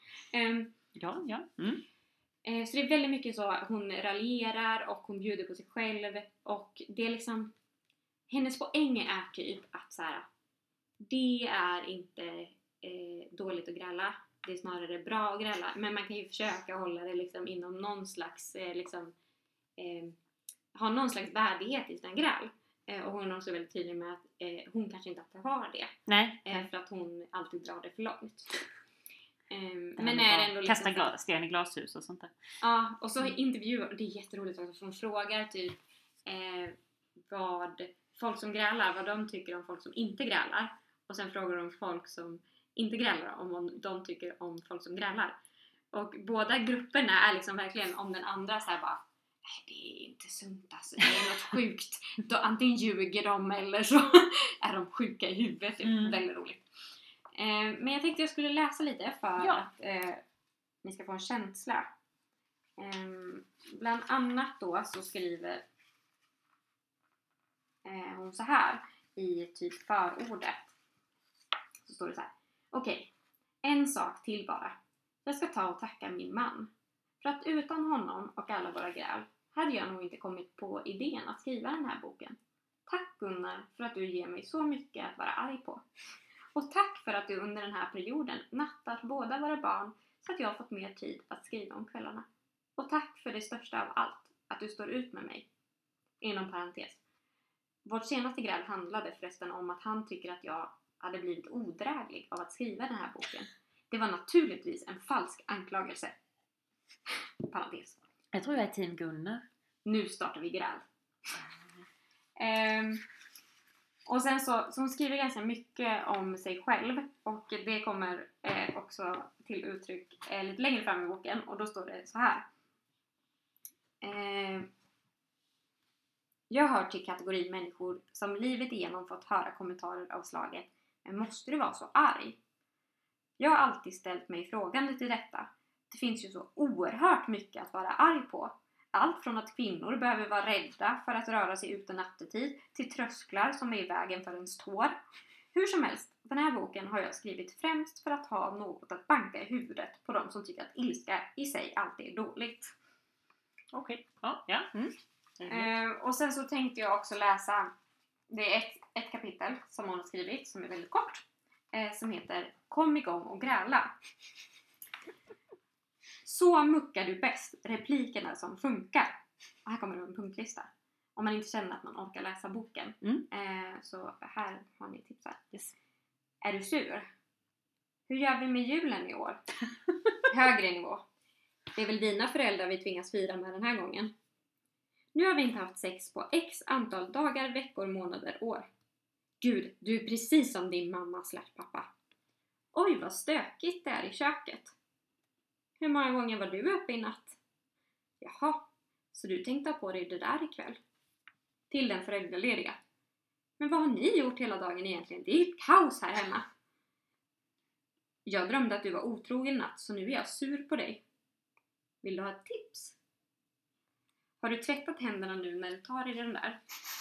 Så det är väldigt mycket så. Hon raljerar och hon bjuder på sig själv. Och det är liksom. Hennes poäng är typ att så här. Det är inte dåligt att grälla. Det är snarare bra att grälla. Men man kan ju försöka hålla det liksom inom någon slags liksom, ha någon slags värdighet i sina gräl. Och hon är också väldigt tydlig med att hon kanske inte alltid har det. Nej. För att hon alltid drar det för långt. Men är ändå liksom kasta sten i glashus och sånt där. Ja, och så intervjuar, det är jätteroligt också, för hon frågar typ vad folk som grälar, vad de tycker om folk som inte grälar. Och sen frågar de folk som inte grälar om de tycker om folk som grälar. Och båda grupperna är liksom verkligen om den andra så här bara, nej, det är inte sunt alltså, det är något sjukt. Då antingen ljuger de eller så är de sjuka i huvudet. Det är väldigt roligt. Men jag tänkte jag skulle läsa lite för att ni ska få en känsla. Bland annat då så skriver hon så här i typ förordet. Så står det så här. Okej, en sak till bara. Jag ska ta och tacka min man. För att utan honom och alla våra gräl hade jag nog inte kommit på idén att skriva den här boken. Tack Gunnar för att du ger mig så mycket att vara arg på. Och tack för att du under den här perioden nattat båda våra barn så att jag har fått mer tid att skriva om kvällarna. Och tack för det största av allt, att du står ut med mig. Inom parentes. Vårt senaste gräl handlade förresten om att han tycker att jag hade blivit odräglig av att skriva den här boken. Det var naturligtvis en falsk anklagelse. Parentes. Jag tror jag är team Gunnar. Nu startar vi gräl. Och sen så hon skriver ganska mycket om sig själv. Och det kommer också till uttryck lite längre fram i boken. Och då står det så här. Jag hör till kategorin människor som livet igenom fått höra kommentarer av slaget. Men måste du vara så arg? Jag har alltid ställt mig frågande till detta. Det finns ju så oerhört mycket att vara arg på. Allt från att kvinnor behöver vara rädda för att röra sig ute nattetid till trösklar som är i vägen för ens tår. Hur som helst, den här boken har jag skrivit främst för att ha något att banka i huvudet på de som tycker att ilska i sig alltid är dåligt. Okej. Ja. Och sen så tänkte jag också läsa, det är ett kapitel som hon har skrivit som är väldigt kort. Som heter Kom igång och gräla. Så muckar du bäst replikerna som funkar. Och här kommer det en punktlista. Om man inte känner att man orkar läsa boken. Så här har ni tips här. Yes. Är du sur? Hur gör vi med julen i år? Högre nivå. Det är väl dina föräldrar vi tvingas fira med den här gången. Nu har vi inte haft sex på x antal dagar, veckor, månader, år. Gud, du är precis som din mamma / pappa. Oj, vad stökigt det är i köket. Hur många gånger var du uppe i natt? Jaha, så du tänkte ha på dig det där ikväll? Till den föräldralediga. Men vad har ni gjort hela dagen egentligen? Det är ett kaos här hemma. Jag drömde att du var otrogen natt, så nu är jag sur på dig. Vill du ha ett tips? Har du tvättat händerna nu när du tar i den där?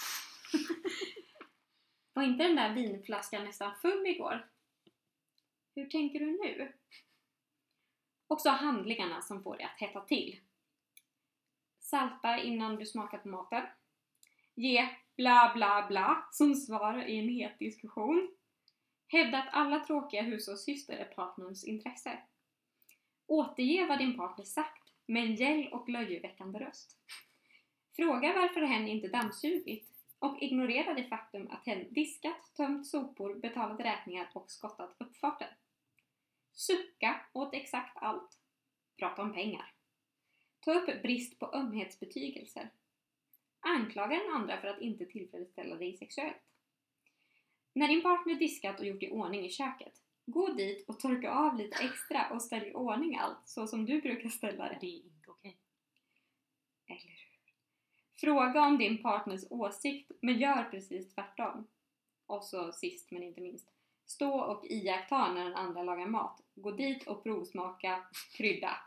Var inte den där vinflaskan nästan full igår? Hur tänker du nu? Och så handlingarna som får dig att hetta till. Salta innan du smakat på maten. Ge bla bla bla som svar i en het diskussion. Hävda att alla tråkiga hushållssyster är partnerns intresse. Återge vad din partner sagt med en gäll och löjeväckande röst. Fråga varför hen inte dammsugit och ignorera det faktum att hen diskat, tömt sopor, betalat räkningar och skottat uppfarten. Sucka åt exakt allt. Prata om pengar. Ta upp brist på ömhetsbetygelser. Anklaga den andra för att inte tillfredsställa dig sexuellt. När din partner diskat och gjort i ordning i köket, gå dit och torka av lite extra och ställ i ordning allt så som du brukar ställa det. Det är inte okej. Eller hur? Fråga om din partners åsikt, men gör precis tvärtom. Och så sist men inte minst. Stå och iaktta när den andra lagar mat. Gå dit och provsmaka, krydda.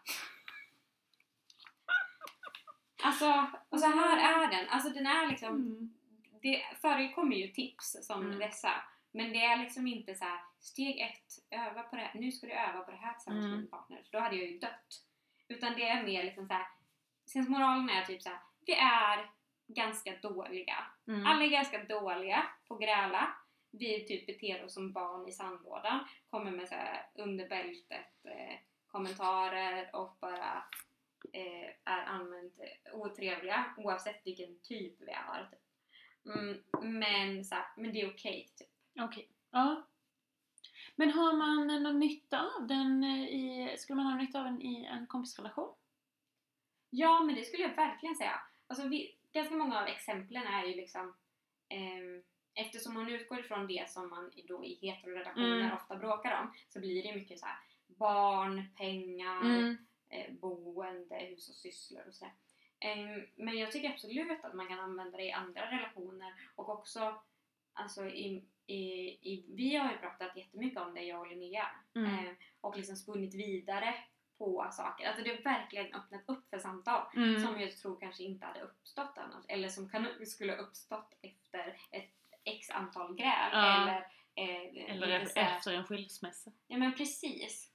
Alltså, och så här är den. Alltså den är liksom... Det förekommer ju tips som dessa. Men det är liksom inte så här: steg 1, öva på det här. Nu ska du öva på det här tillsammans med din partner. Då hade jag ju dött. Utan det är mer liksom så här. Sensmoralen är typ så här: vi är ganska dåliga. Alla är ganska dåliga på att gräla. Vi typ beter oss som barn i sandlådan. Kommer med så här under bältet kommentarer och bara är allmänt otrevliga oavsett vilken typ vi är. Typ. Men det är okej typ. Okej. Ja. Men har man någon nytta av den skulle man ha nytta av den i en kompisrelation? Ja, men det skulle jag verkligen säga. Alltså ganska många av exemplen är ju liksom eftersom man utgår ifrån det som man då i heterorelationer ofta bråkar om, så blir det mycket så här barn, pengar, boende, hus och sysslor och sådär. Men jag tycker absolut att man kan använda det i andra relationer och också alltså vi har ju pratat jättemycket om det, jag och Linnea, och liksom spunnit vidare på saker. Alltså det har verkligen öppnat upp för samtal som jag tror kanske inte hade uppstått annars, eller som skulle uppstått efter ett x antal gräv eller efter en skilsmässa. Ja, men precis.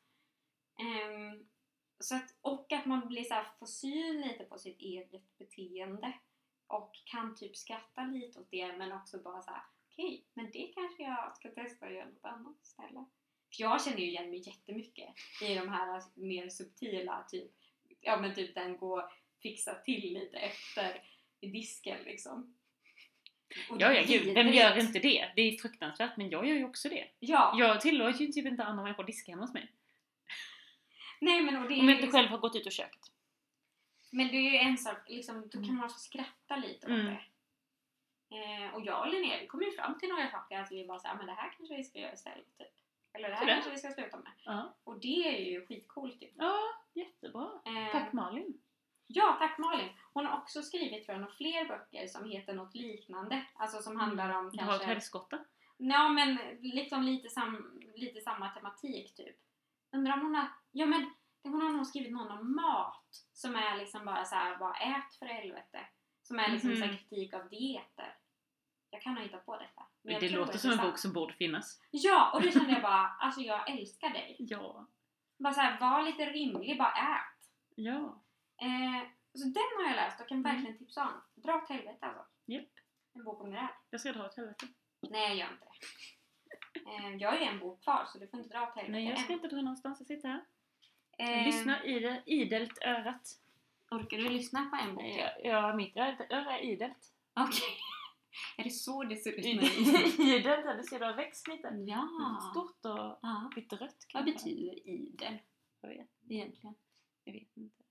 Så och att man blir så här, får syn lite på sitt eget beteende och kan typ skratta lite åt det, men också bara så här, okej, men det kanske jag ska testa att göra något annat istället. För jag känner ju igen mig jättemycket i de här mer subtila typ den går fixa till lite efter i disken liksom. Gud, vem gör inte det? Det är fruktansvärt, men jag gör ju också det. Ja. Jag tillåter ju typ inte andra människor diska hemma hos mig. Nej, men och det är om jag inte själv har gått ut ur köket. Men det är ju en sak, liksom, då kan man få skratta lite åt det. Och jag och Linnea, vi kommer ju fram till några saker att vi bara säger, men det här kanske vi ska göra istället typ. Eller det här kanske vi ska sluta med. Och det är ju skitcoolt typ. Ja, jättebra. Tack Malin. Ja, tack Malin. Hon har också skrivit för några fler böcker som heter något liknande. Alltså som handlar om kanske... Du har ett helskotta? Ja, men liksom lite samma tematik typ. Undrar om hon har... Ja, men hon har nog skrivit någon om mat. Som är liksom bara så här, bara ät för helvete. Som är liksom så här kritik av dieter. Jag kan ha hittat på detta. Men det låter som en bok som borde finnas. Ja, och då kände jag bara, alltså jag älskar dig. Ja. Bara så här, var lite rimlig, bara ät. Ja. Så den har jag läst och kan verkligen tipsa om. Dra åt helvete alltså. Japp. En bok om det här. Jag ska dra åt helvete. Nej, jag gör inte det. Jag har ju en bok kvar så du får inte dra åt helvete. Nej, jag ska inte dra någonstans. Jag sitter här. Jag lyssnar i det idelt örat. Orkar du lyssna på en bok? Ja, mitt öra är idelt. Okej. Är det så det ser ut med idelt? Det ser du har växt lite. Ja. Stort och lite rött. Vad betyder idel? Jag vet. Egentligen. Jag vet inte.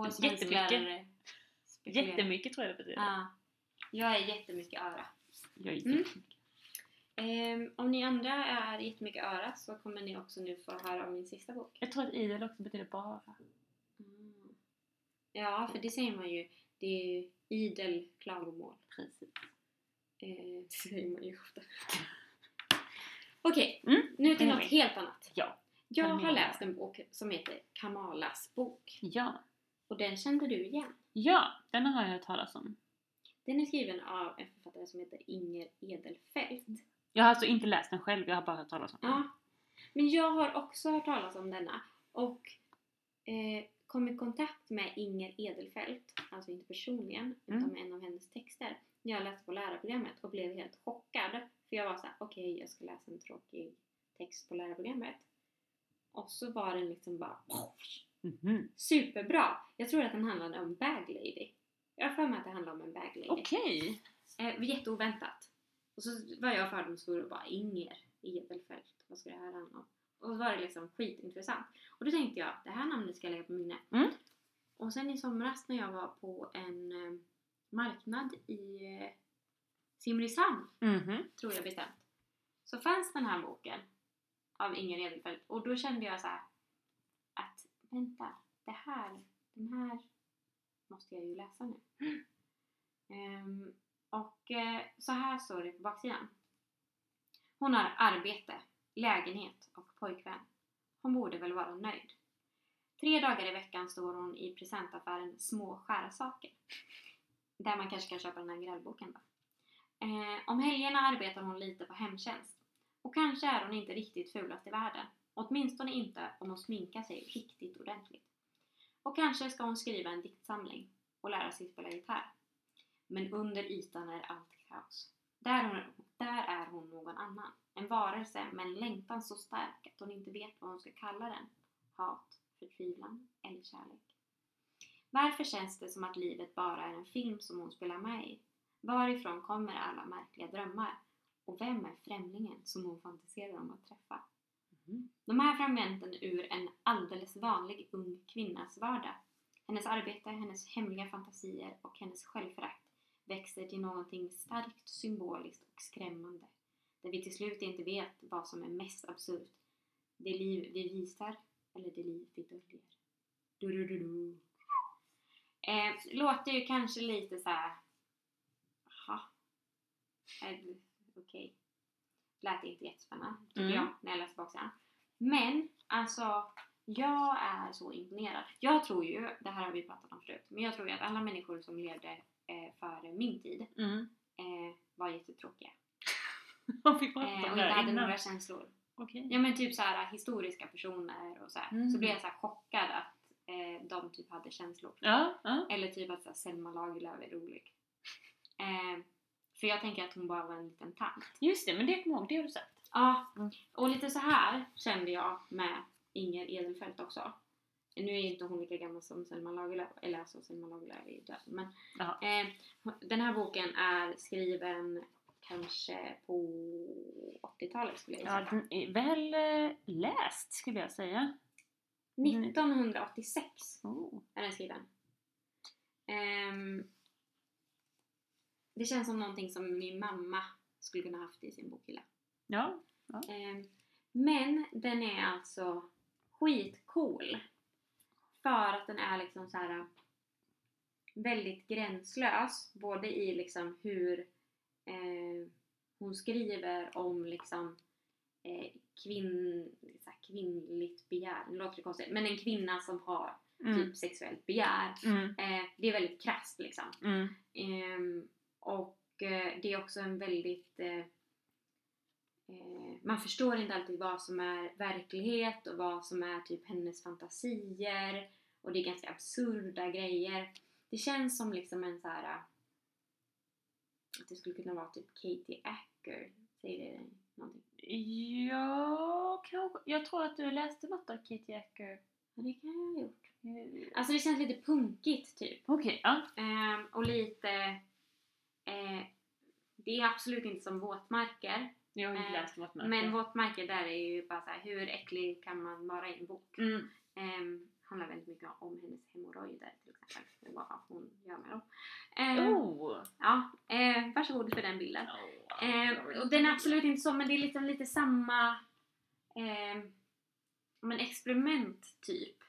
Jättemycket tror jag det betyder. Ja. Jag är jättemycket öra. Jag är jättemycket. Om ni andra är jättemycket öra så kommer ni också nu få höra om min sista bok. Jag tror att idel också betyder bara. Ja, för det säger man ju. Det är ju idel klagomål. Precis. Det säger man ju ofta. Okej, nu till något helt annat. Ja. Jag har läst en bok som heter Kamalas bok. Ja. Och den kände du igen? Ja, den har jag hört talas om. Den är skriven av en författare som heter Inger Edelfelt. Jag har alltså inte läst den själv, jag har bara hört talas om den. Ja, men jag har också hört talas om denna. Och kom i kontakt med Inger Edelfelt, alltså inte personligen, utan med en av hennes texter. När jag läste på lärarprogrammet och blev helt chockad. För jag var så här, okej, jag ska läsa en tråkig text på lärarprogrammet. Och så var den liksom bara superbra. Jag tror att den handlade om Bag Lady. Jag har för mig att det handlar om en Bag Lady. Okej. Jätteoväntat. Och så var jag fördomsfull och bara, Inger Edelfelt, vad ska det här handla om? Och så var det liksom skitintressant. Och då tänkte jag, det här namnet ska jag lägga på minne. Och sen i somras när jag var på en marknad i Simrishamn, tror jag bestämt, så fanns den här boken av Inger Edelfelt. Och då kände jag så här att, vänta, den här måste jag ju läsa nu. Så här står det på baksidan. Hon har arbete, lägenhet och pojkvän. Hon borde väl vara nöjd. 3 dagar i veckan står hon i presentaffären Små skära saker. Där man kanske kan köpa den här grävboken då. Om helgerna arbetar hon lite på hemtjänst. Och kanske är hon inte riktigt fulast i världen. Åtminstone inte om hon sminkar sig riktigt ordentligt. Och kanske ska hon skriva en diktsamling och lära sig spela gitarr. Men under ytan är allt kaos. Där är hon någon annan. En varelse med en längtan så stark att hon inte vet vad hon ska kalla den. Hat, förtvivlan eller kärlek. Varför känns det som att livet bara är en film som hon spelar med i? Varifrån kommer alla märkliga drömmar? Och vem är främlingen som hon fantiserar om att träffa? De här fragmenten ur en alldeles vanlig ung kvinnas vardag. Hennes arbete, hennes hemliga fantasier och hennes självförakt växer till någonting starkt symboliskt och skrämmande. Där vi till slut inte vet vad som är mest absurt. Det liv vi visar eller det liv vi döljer. Du. Låter ju kanske lite så här. Jaha. Okej. Lät inte jättespännande tycker jag när jag läste baksidan. Men alltså jag är så imponerad. Jag tror ju, det här har vi pratat om förut, men jag tror ju att alla människor som levde före min tid var jättetråkiga. Och inte hade några känslor. Okay. Ja men typ så här historiska personer och så här. Så blev jag så här chockad att de typ hade känslor. Eller typ att så här, Selma Lagerlöf är rolig. För jag tänker att hon bara var en liten tant. Just det, men det kommer ihåg, det har du sett. Ja, och lite så här kände jag med Inger Edelfelt också. Nu är inte hon lika gammal som Selma Lagerlöf, eller alltså Selma Lagerlöf är ju död. Men den här boken är skriven kanske på 80-talet skulle jag säga. Ja, den är väl läst skulle jag säga. 1986 är den skriven. Det känns som någonting som min mamma skulle kunna haft i sin bokhylla. Ja. Men den är alltså skitcool. För att den är liksom så här väldigt gränslös. Både i liksom hur hon skriver om liksom kvinnligt begär. Det låter konstigt. Men en kvinna som har typ sexuellt begär. Det är väldigt krasst liksom. Och det är också en väldigt man förstår inte alltid vad som är verklighet och vad som är typ hennes fantasier, och det är ganska absurda grejer. Det känns som liksom en så här att det skulle kunna vara typ Katie Acker. Säger det någonting? Ja, kanske. Jag tror att du läste något av Katie Acker. Ja, det kan jag ha gjort. Alltså det känns lite punkigt typ. Okej, ja. Och lite det är absolut inte som våtmarker. Jag har inte läst Våtmarker. Men Våtmarker där är ju bara så här, hur äcklig kan man vara i en bok? Handlar väldigt mycket om hennes hemorrojder till exempel. Vad hon gör med dem. Ja, varsågod för den bilden. Och den är absolut inte så, men det är lite samma men experiment typ.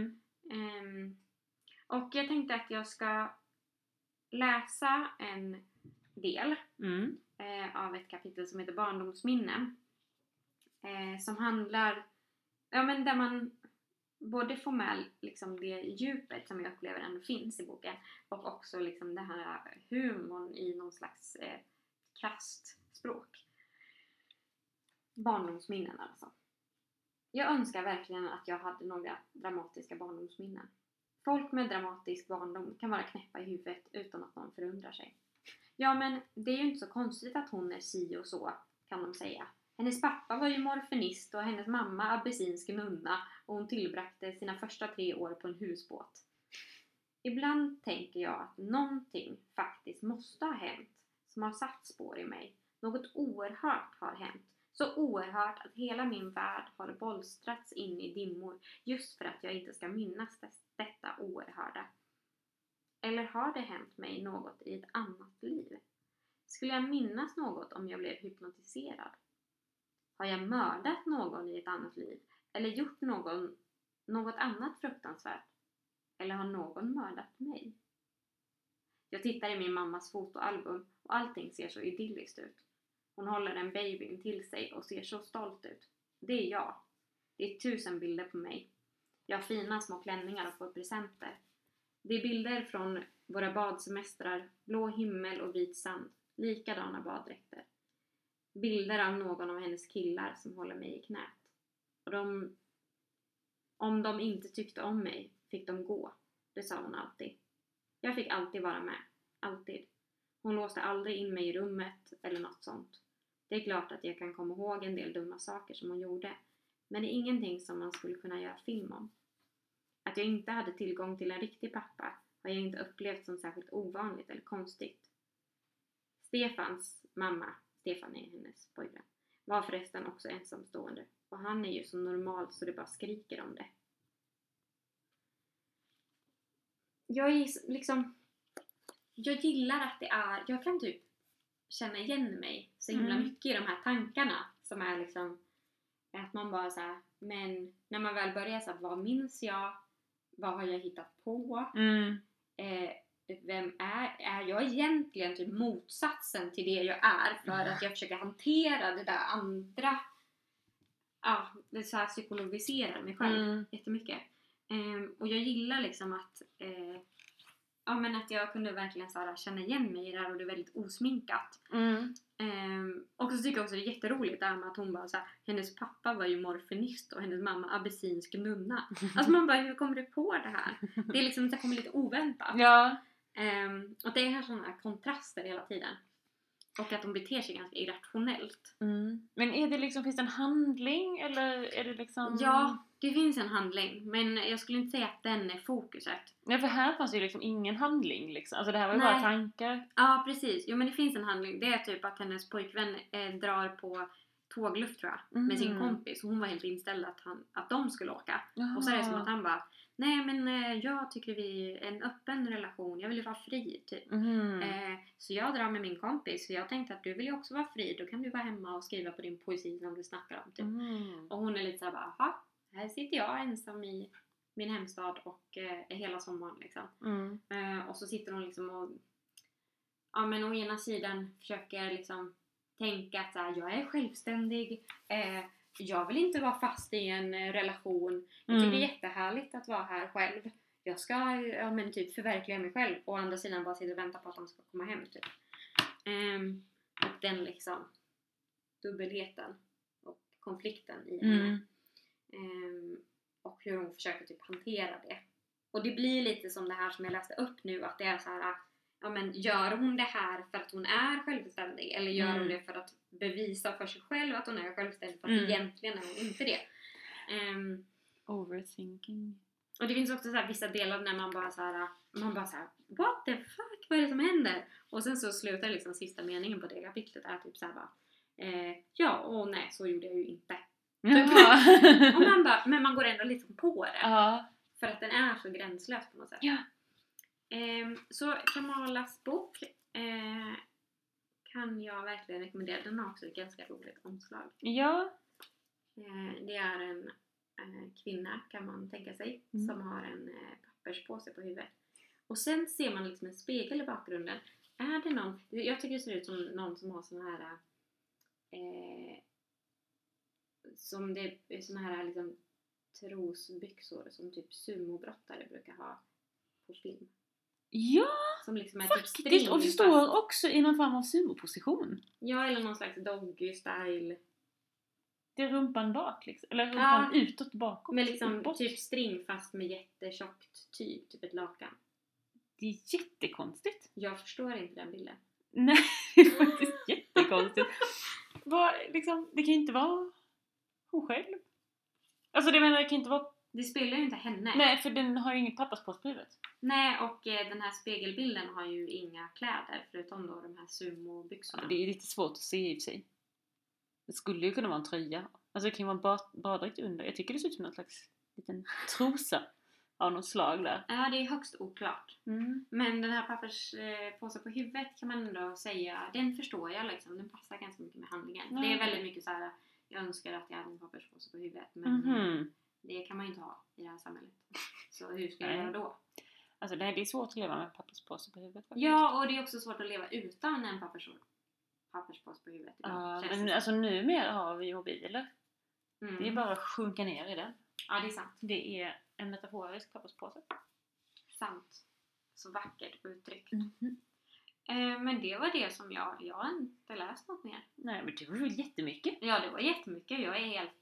Och jag tänkte att jag ska läsa en del av ett kapitel som heter Barndomsminnen, som handlar där man både får med liksom det djupet som jag upplever ändå finns i boken, och också liksom det här humorn i någon slags krasst språk. Barndomsminnen alltså. Jag önskar verkligen att jag hade några dramatiska barndomsminnen. Folk med dramatisk barndom kan vara knäppa i huvudet utan att någon förundrar sig. Ja, men det är ju inte så konstigt att hon är si och så, kan de säga. Hennes pappa var ju morfinist och hennes mamma abessinsk nunna, och hon tillbragte sina första 3 år på en husbåt. Ibland tänker jag att någonting faktiskt måste ha hänt som har satt spår i mig. Något oerhört har hänt. Så oerhört att hela min värld har bolstrats in i dimmor just för att jag inte ska minnas detta oerhörda. Eller har det hänt mig något i ett annat liv? Skulle jag minnas något om jag blev hypnotiserad? Har jag mördat någon i ett annat liv? Eller gjort något annat fruktansvärt? Eller har någon mördat mig? Jag tittar i min mammas fotoalbum och allting ser så idylliskt ut. Hon håller en babyn till sig och ser så stolt ut. Det är jag. Det är 1000 bilder på mig. Jag har fina små klänningar och får presenter. Det är bilder från våra badsemestrar, blå himmel och vit sand, likadana baddräkter. Bilder av någon av hennes killar som håller mig i knät. Och om de inte tyckte om mig fick de gå, det sa hon alltid. Jag fick alltid vara med, alltid. Hon låste aldrig in mig i rummet eller något sånt. Det är klart att jag kan komma ihåg en del dumma saker som hon gjorde, men det är ingenting som man skulle kunna göra film om. Att jag inte hade tillgång till en riktig pappa har jag inte upplevt som särskilt ovanligt eller konstigt. Stefans mamma, Stefan är hennes pojkvän, var förresten också ensamstående. Och han är ju så normal så det bara skriker om det. Jag gillar att det är, jag kan typ känna igen mig så himla mycket i de här tankarna som är liksom att man bara så här, men när man väl börjar så här, vad minns jag? Vad har jag hittat på? Vem är jag egentligen typ motsatsen till det jag är för att jag försöker hantera det där andra, det så här psykologiserar mig själv jättemycket. Och jag gillar liksom att men att jag kunde verkligen så här, känna igen mig i det här och det är väldigt osminkat. Och så tycker jag också det är jätteroligt där med att hon bara så här, hennes pappa var ju morfinist och hennes mamma abessinsk nunna. Alltså man bara, hur kommer du på det här? Det är liksom, det kommer lite oväntat. Ja. Och det är sådana här kontraster hela tiden. Och att de beter sig ganska irrationellt. Men är det liksom, finns det en handling eller är det liksom... Ja, det finns en handling. Men jag skulle inte säga att den är fokuset. Ja, för här fanns ju liksom ingen handling liksom. Alltså det här var ju bara tankar. Ja, precis. Jo, men det finns en handling. Det är typ att hennes pojkvän drar på tågluft tror jag. Med sin kompis. Och hon var helt inställd att de skulle åka. Jaha. Och så är det som att han bara, nej men jag tycker vi är en öppen relation. Jag vill ju vara fri typ. Så jag drar med min kompis. För jag tänkte att du vill ju också vara fri. Då kan du vara hemma och skriva på din poesi som du snackar om typ. Och hon är lite såhär bara, aha, här sitter jag ensam i min hemstad och hela sommaren liksom. Och så sitter hon liksom och men å ena sidan försöker liksom tänka att så här, jag är självständig, jag vill inte vara fast i en relation, jag tycker det är jättehärligt att vara här själv, jag ska typ förverkliga mig själv, och å andra sidan bara sitter och väntar på att de ska komma hem typ. Och den liksom dubbelheten och konflikten i henne. Och hur hon försöker typ hantera det. Och det blir lite som det här som jag läste upp nu, att det är så här, gör hon det här för att hon är självständig, eller gör hon det för att bevisa för sig själv att hon är självständig, för att egentligen är hon inte det. Overthinking. Och det finns också så här vissa delar när man bara så här, what the fuck, vad är det som händer? Och sen så slutar liksom sista meningen på det kapitlet är typ så här bara, nej, så gjorde jag ju inte. Och man bara, men man går ändå liksom på det. För att den är så gränslös på något sätt. Så Kamalas bok kan jag verkligen rekommendera. Den har också ett ganska roligt omslag. Det är en kvinna, kan man tänka sig, som har en papperspåse på huvudet. Och sen ser man liksom en spegel i bakgrunden. Är det någon, jag tycker det ser ut som någon som har sån här som det är såna här liksom trosbyxor som typ sumobrottare brukar ha på film. Ja, som liksom är faktiskt. typ string, och det står också i någon form av sumoposition. Ja, eller någon slags doggy-style. Det är rumpan bak liksom. Eller rumpan utåt bakåt. Med liksom typ string fast med jättetjockt tyg. Typ ett lakan. Det är jättekonstigt. Jag förstår inte den bilden. Nej, det är faktiskt jättekonstigt. Liksom, det kan inte vara hon själv. Alltså det kan inte vara... Det spelar ju inte henne. Nej, för den har ju inget papperspåse på huvudet. Nej, och den här spegelbilden har ju inga kläder förutom då de här sumobyxorna. Ja, det är lite svårt att se i sig. Det skulle ju kunna vara en tröja. Alltså det kan ju vara baddräkt under. Jag tycker det ser ut som någon slags liten trosa av något slag där. Ja, det är högst oklart. Men den här papperspåsen på huvudet kan man ändå säga, den förstår jag liksom. Den passar ganska mycket med handlingen. Det är väldigt mycket så här, jag önskar att jag hade en papperspåse på huvudet. Men det kan man ju inte ha i det här samhället. Så hur ska jag göra då? Alltså det är svårt att leva med papperspåse på huvudet faktiskt. Ja, och det är också svårt att leva utan en papperspåse på huvudet. Men alltså numera har vi mobiler. Det är bara att sjunka ner i den. Ja, det är sant. Det är en metaforisk papperspåse. Sant. Så vackert uttryckt. Men det var det som jag har inte läst något mer. Nej, men det var väl jättemycket. Ja, det var jättemycket. Jag är helt...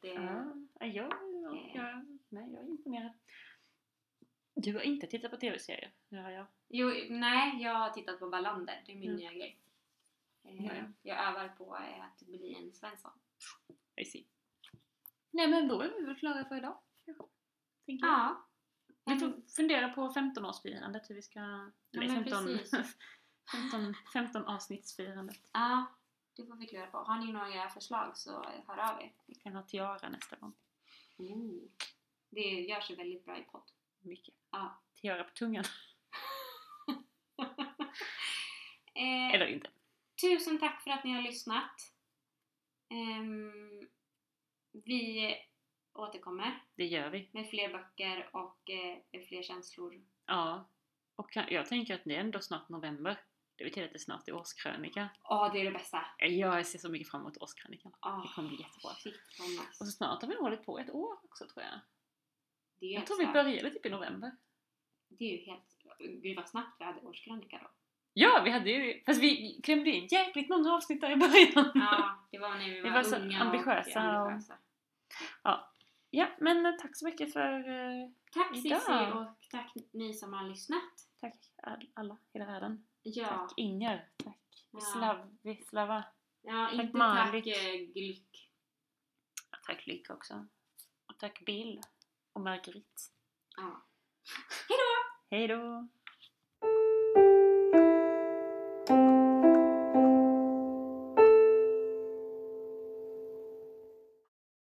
jag är imponerad. Du har inte tittat på tv-serier? Ja. Jo, nej, jag har tittat på Wallander. Det är min nya grej. Jag övar på att bli en Svensson. I see. Nej, men då är vi väl klara för idag. Ja. Vi får fundera på 15-årsfirandet, hur vi ska... Ja, men precis. 15 avsnittsfirandet. Ja, det får vi klura på. Har ni några förslag så hör av er. Vi kan ha tiara nästa gång. Det gör sig väldigt bra i podd. Mycket. Ja. Tiara på tungan. Eller inte. Tusen tack för att ni har lyssnat. Vi återkommer. Det gör vi. Med fler böcker och fler känslor. Ja. Och jag tänker att det är ändå snart november. Det betyder att det snart är årskrönika. Ja, det är det bästa. Jag ser så mycket fram emot årskrönikan. Det kommer bli jättebra. Shit, och så snart har vi hållit på ett år också, tror jag. Det är jag tror vi började typ i november. Det är ju helt... Gud vad snabbt vi hade årskrönika då. Ja, vi hade ju... Fast vi klämde in jäkligt många avsnitt där i början. Ja, det var när vi var så unga ambitiösa. Ja, men tack så mycket för tack idag. Cissi och tack ni som har lyssnat. Tack alla, hela världen. Ja. Tack Inger. Tack Vislava. Ja, tack inte Malik. tack Glyck. Ja, tack Lyck också. Och tack Bill och Margrit. Ja. Hej då!